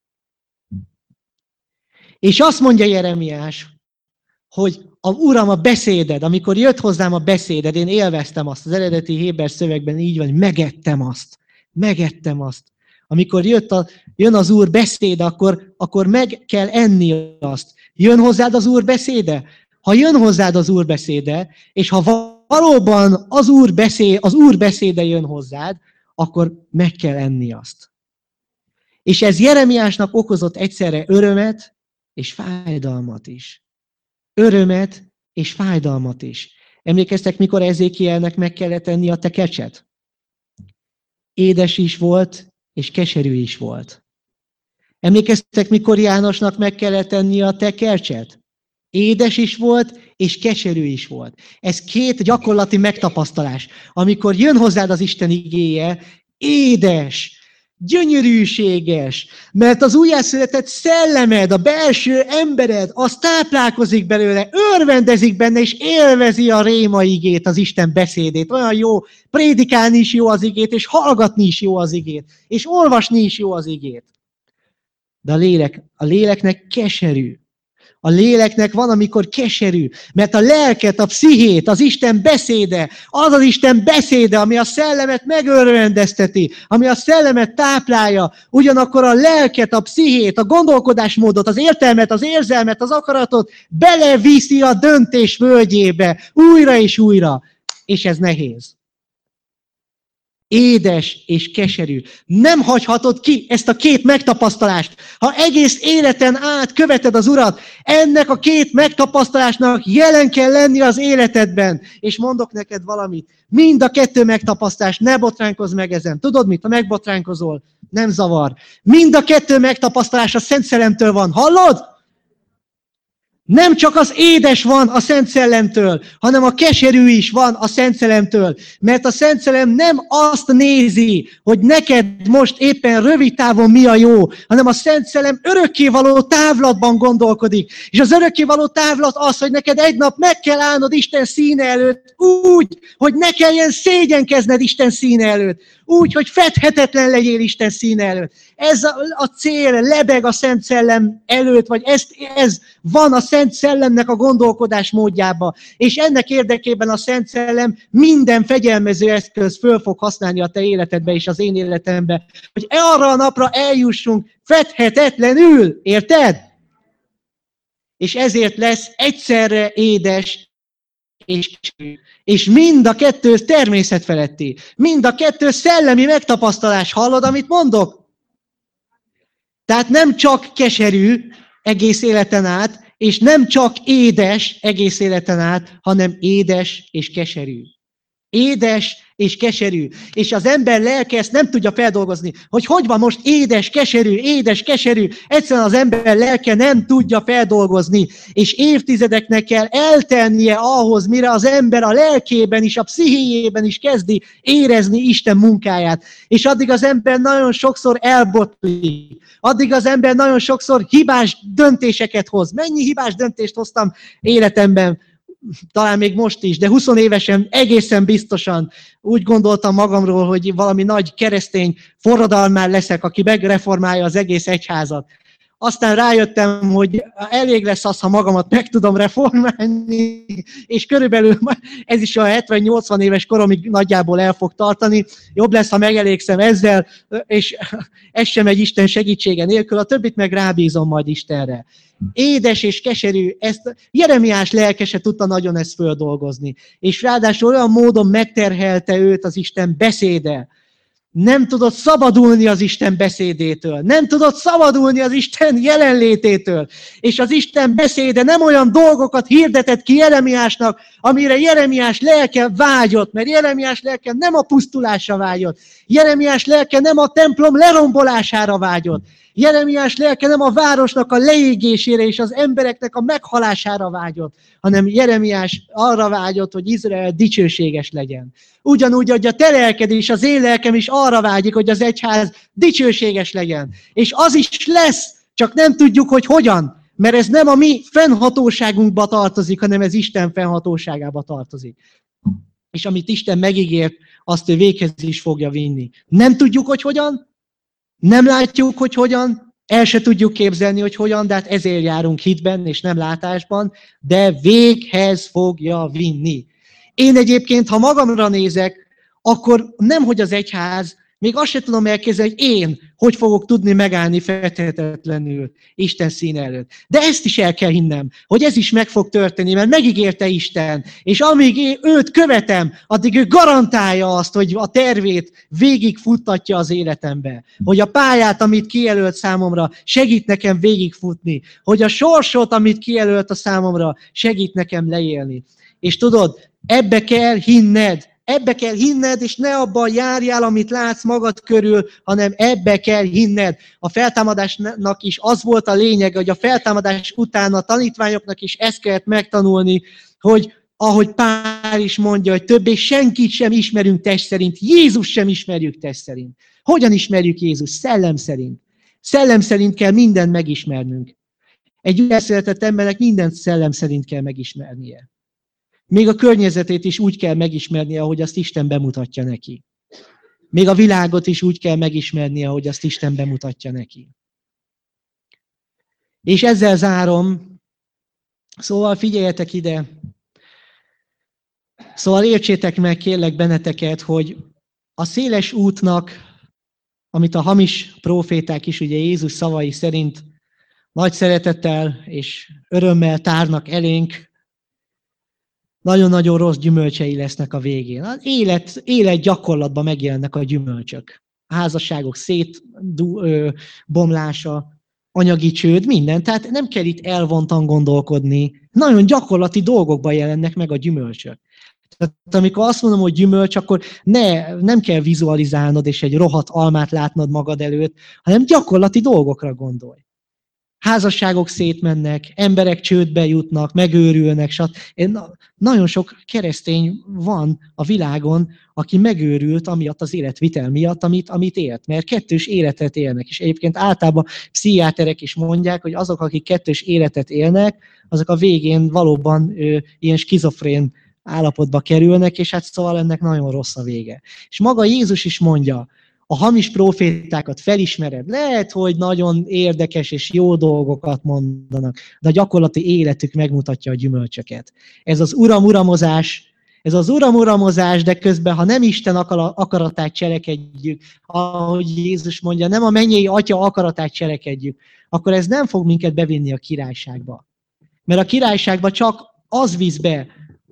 És azt mondja Jeremiás, hogy Uram, a beszéded, amikor jött hozzám a beszéded, én élveztem azt, az eredeti héber szövegben így van, hogy megettem azt. Amikor jön az Úr beszéde, akkor meg kell enni azt. Jön hozzád az Úr beszéde? Ha jön hozzád az Úr beszéde, és ha valóban az Úr beszéde jön hozzád, akkor meg kell enni azt. És ez Jeremiásnak okozott egyszerre örömet és fájdalmat is. Örömet és fájdalmat is. Emlékeztek, mikor Ezékielnek meg kellett enni a tekecset? Édes is volt, és keserű is volt. Emlékeztek, mikor Jánosnak meg kellett enni a tekercset? Édes is volt, és keserű is volt. Ez két gyakorlati megtapasztalás. Amikor jön hozzád az Isten igéje, édes, gyönyörűséges, mert az újjászületett szellemed, a belső embered, az táplálkozik belőle, örvendezik benne, és élvezi a réma igét, az Isten beszédét. Olyan jó, prédikálni is jó az igét, és hallgatni is jó az igét, és olvasni is jó az igét. De a léleknek keserű. A léleknek van, amikor keserű, mert a lelket, a pszichét, az Isten beszéde, az az Isten beszéde, ami a szellemet megörvendezteti, ami a szellemet táplálja, ugyanakkor a lelket, a pszichét, a gondolkodásmódot, az értelmet, az érzelmet, az akaratot beleviszi a döntés völgyébe, újra és újra, és ez nehéz. Édes és keserű. Nem hagyhatod ki ezt a két megtapasztalást. Ha egész életen át követed az Urat, ennek a két megtapasztalásnak jelen kell lenni az életedben. És mondok neked valamit. Mind a kettő megtapasztalás, ne botránkozz meg ezen. Tudod mit? Ha megbotránkozol, nem zavar. Mind a kettő megtapasztalás a Szent Szellemtől van. Hallod? Nem csak az édes van a Szent Szellemtől, hanem a keserű is van a Szent Szellemtől. Mert a Szent Szellem nem azt nézi, hogy neked most éppen rövid távon mi a jó, hanem a Szent Szellem örökkévaló távlatban gondolkodik. És az örökkévaló távlat az, hogy neked egy nap meg kell állnod Isten színe előtt úgy, hogy ne kelljen szégyenkezned Isten színe előtt. Úgy, hogy fedhetetlen legyél Isten színe előtt. Ez a cél lebeg a Szent Szellem előtt, vagy ez van a Szent Szellemnek a gondolkodás módjába. És ennek érdekében a Szent Szellem minden fegyelmező eszköz föl fog használni a te életedbe és az én életembe, hogy arra a napra eljussunk fedhetetlenül. Érted? És ezért lesz egyszerre édes és mind a kettő természetfeletti. Mind a kettő szellemi megtapasztalás. Hallod, amit mondok? Tehát nem csak keserű egész életen át, és nem csak édes egész életen át, hanem édes és keserű. Édes és keserű. És az ember lelke ezt nem tudja feldolgozni, hogy van most édes, keserű. Egyszerűen az ember lelke nem tudja feldolgozni. És évtizedeknek kell eltennie ahhoz, mire az ember a lelkében is, a pszichéjében is kezdi érezni Isten munkáját. És addig az ember nagyon sokszor elbotlik. Addig az ember nagyon sokszor hibás döntéseket hoz. Mennyi hibás döntést hoztam életemben? Talán még most is, de 20 évesen egészen biztosan úgy gondoltam magamról, hogy valami nagy keresztény forradalmár leszek, aki megreformálja az egész egyházat. Aztán rájöttem, hogy elég lesz az, ha magamat meg tudom reformálni, és körülbelül ez is a 70-80 éves koromig nagyjából el fog tartani. Jobb lesz, ha megelégszem ezzel, és ez sem egy Isten segítsége nélkül, a többit meg rábízom majd Istenre. Édes és keserű, ezt Jeremiás lelke se tudta nagyon ezt földolgozni. És ráadásul olyan módon megterhelte őt az Isten beszéde. Nem tudott szabadulni az Isten beszédétől. Nem tudott szabadulni az Isten jelenlététől. És az Isten beszéde nem olyan dolgokat hirdetett ki Jeremiásnak, amire Jeremiás lelke vágyott, mert Jeremiás lelke nem a pusztulásra vágyott. Jeremiás lelke nem a templom lerombolására vágyott. Jeremiás lelke nem a városnak a leégésére és az embereknek a meghalására vágyott, hanem Jeremiás arra vágyott, hogy Izrael dicsőséges legyen. Ugyanúgy, hogy a te lelked és az én lelkem is arra vágyik, hogy az egyház dicsőséges legyen. És az is lesz, csak nem tudjuk, hogy hogyan, mert ez nem a mi fennhatóságunkba tartozik, hanem ez Isten fennhatóságába tartozik. És amit Isten megígért, azt ő véghez is fogja vinni. Nem tudjuk, hogy hogyan, nem látjuk, hogy hogyan, el se tudjuk képzelni, hogy hogyan, de hát ezért járunk hitben és nem látásban, de véghez fogja vinni. Én egyébként, ha magamra nézek, akkor nemhogy az egyház, még azt sem tudom elképzelni, hogy én hogy fogok tudni megállni fedhetetlenül Isten színe előtt. De ezt is el kell hinnem, hogy ez is meg fog történni, mert megígérte Isten, és amíg őt követem, addig ő garantálja azt, hogy a tervét végigfuttatja az életembe. Hogy a pályát, amit kijelölt számomra, segít nekem végigfutni. Hogy a sorsot, amit kijelölt a számomra, segít nekem leélni. És tudod, Ebbe kell hinned. Ebbe kell hinned, és ne abban járjál, amit látsz magad körül, hanem ebbe kell hinned. A feltámadásnak is az volt a lényeg, hogy a feltámadás után a tanítványoknak is ezt kellett megtanulni, hogy ahogy Pál is mondja, hogy többé senkit sem ismerünk test szerint, Jézus sem ismerjük test szerint. Hogyan ismerjük Jézus? Szellem szerint. Szellem szerint kell mindent megismernünk. Egy újjászületett embernek mindent szellem szerint kell megismernie. Még a környezetét is úgy kell megismernie, ahogy azt Isten bemutatja neki. Még a világot is úgy kell megismernie, ahogy azt Isten bemutatja neki. És ezzel zárom. Szóval figyeljetek ide. Szóval értsétek meg, kérlek benneteket, hogy a széles útnak, amit a hamis próféták is ugye Jézus szavai szerint nagy szeretettel és örömmel tárnak elénk, nagyon-nagyon rossz gyümölcsei lesznek a végén. Az élet gyakorlatban megjelennek a gyümölcsök. A házasságok szétbomlása, anyagi csőd, minden. Tehát nem kell itt elvontan gondolkodni. Nagyon gyakorlati dolgokban jelennek meg a gyümölcsök. Tehát amikor azt mondom, hogy gyümölcs, akkor nem kell vizualizálnod és egy rohadt almát látnod magad előtt, hanem gyakorlati dolgokra gondolj. Házasságok szétmennek, emberek csődbe jutnak, megőrülnek, nagyon sok keresztény van a világon, aki megőrült amiatt az életvitel miatt, amit élt. Mert kettős életet élnek. És egyébként általában pszichiáterek is mondják, hogy azok, akik kettős életet élnek, azok a végén valóban ilyen skizofrén állapotba kerülnek, és hát szóval ennek nagyon rossz a vége. És maga Jézus is mondja, a hamis profétákat felismered. Lehet, hogy nagyon érdekes és jó dolgokat mondanak, de a gyakorlati életük megmutatja a gyümölcsöket. Ez az uramozás, de közben, ha nem Isten akaratát cselekedjük, ahogy Jézus mondja, nem a mennyei Atya akaratát cselekedjük, akkor ez nem fog minket bevinni a királyságba. Mert a királyságba csak az visz be,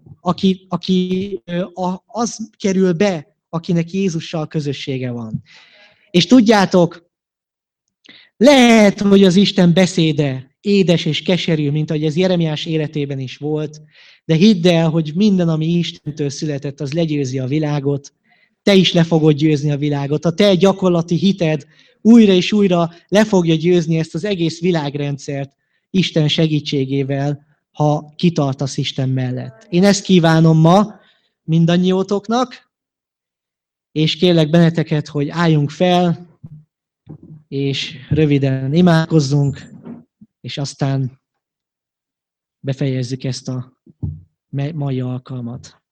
az kerül be, akinek Jézussal közössége van. És tudjátok, lehet, hogy az Isten beszéde édes és keserű, mint ahogy ez Jeremiás életében is volt, de hidd el, hogy minden, ami Istentől született, az legyőzi a világot, te is le fogod győzni a világot, a te gyakorlati hited újra és újra le fogja győzni ezt az egész világrendszert Isten segítségével, ha kitartasz Isten mellett. Én ezt kívánom ma mindannyiótoknak, és kérlek benneteket, hogy álljunk fel, és röviden imádkozzunk, és aztán befejezzük ezt a mai alkalmat.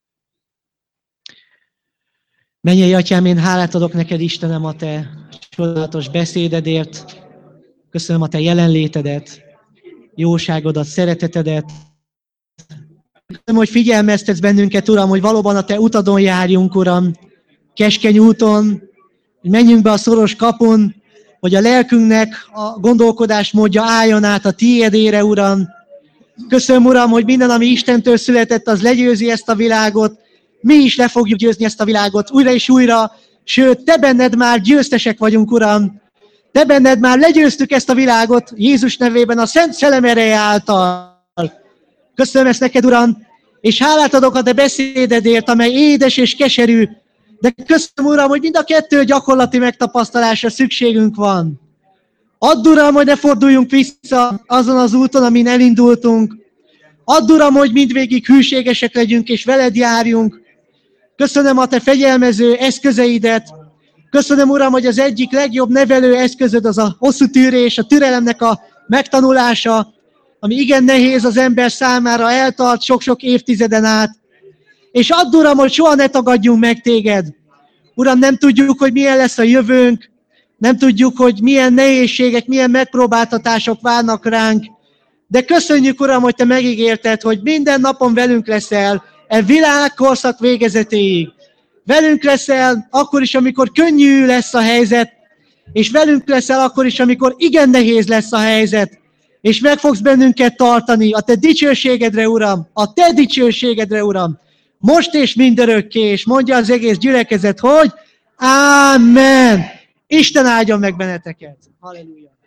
Mennyei Atyám, én hálát adok neked, Istenem, a te csodálatos beszédedért. Köszönöm a te jelenlétedet, jóságodat, szeretetedet. Köszönöm, hogy figyelmeztetsz bennünket, Uram, hogy valóban a te utadon járjunk, Uram, keskeny úton, hogy menjünk be a szoros kapun, hogy a lelkünknek a gondolkodásmódja álljon át a tiédére, Uram. Köszönöm, Uram, hogy minden, ami Istentől született, az legyőzi ezt a világot. Mi is le fogjuk győzni ezt a világot újra és újra, sőt, te benned már győztesek vagyunk, Uram. Te benned már legyőztük ezt a világot Jézus nevében a Szent Szellem ereje által. Köszönöm ezt neked, Uram, és hálát adok a te beszédedért, amely édes és keserű, de köszönöm, Uram, hogy mind a kettő gyakorlati megtapasztalásra szükségünk van. Add, Uram, hogy ne forduljunk vissza azon az úton, amin elindultunk. Add, Uram, hogy mindvégig hűségesek legyünk és veled járjunk. Köszönöm a te fegyelmező eszközeidet. Köszönöm, Uram, hogy az egyik legjobb nevelő eszközöd az a hosszú tűrés, a türelemnek a megtanulása, ami igen nehéz az ember számára, eltart sok-sok évtizeden át. És add, Uram, hogy soha ne tagadjunk meg téged. Uram, nem tudjuk, hogy milyen lesz a jövőnk, nem tudjuk, hogy milyen nehézségek, milyen megpróbáltatások várnak ránk, de köszönjük, Uram, hogy te megígérted, hogy minden napon velünk leszel, e világkorszak végezetéig. Velünk leszel akkor is, amikor könnyű lesz a helyzet, és velünk leszel akkor is, amikor igen nehéz lesz a helyzet, és meg fogsz bennünket tartani a te dicsőségedre, Uram, a te dicsőségedre, Uram, most és mindörökké, és mondja az egész gyülekezet, hogy Ámen! Isten áldjon meg benneteket! Halleluja!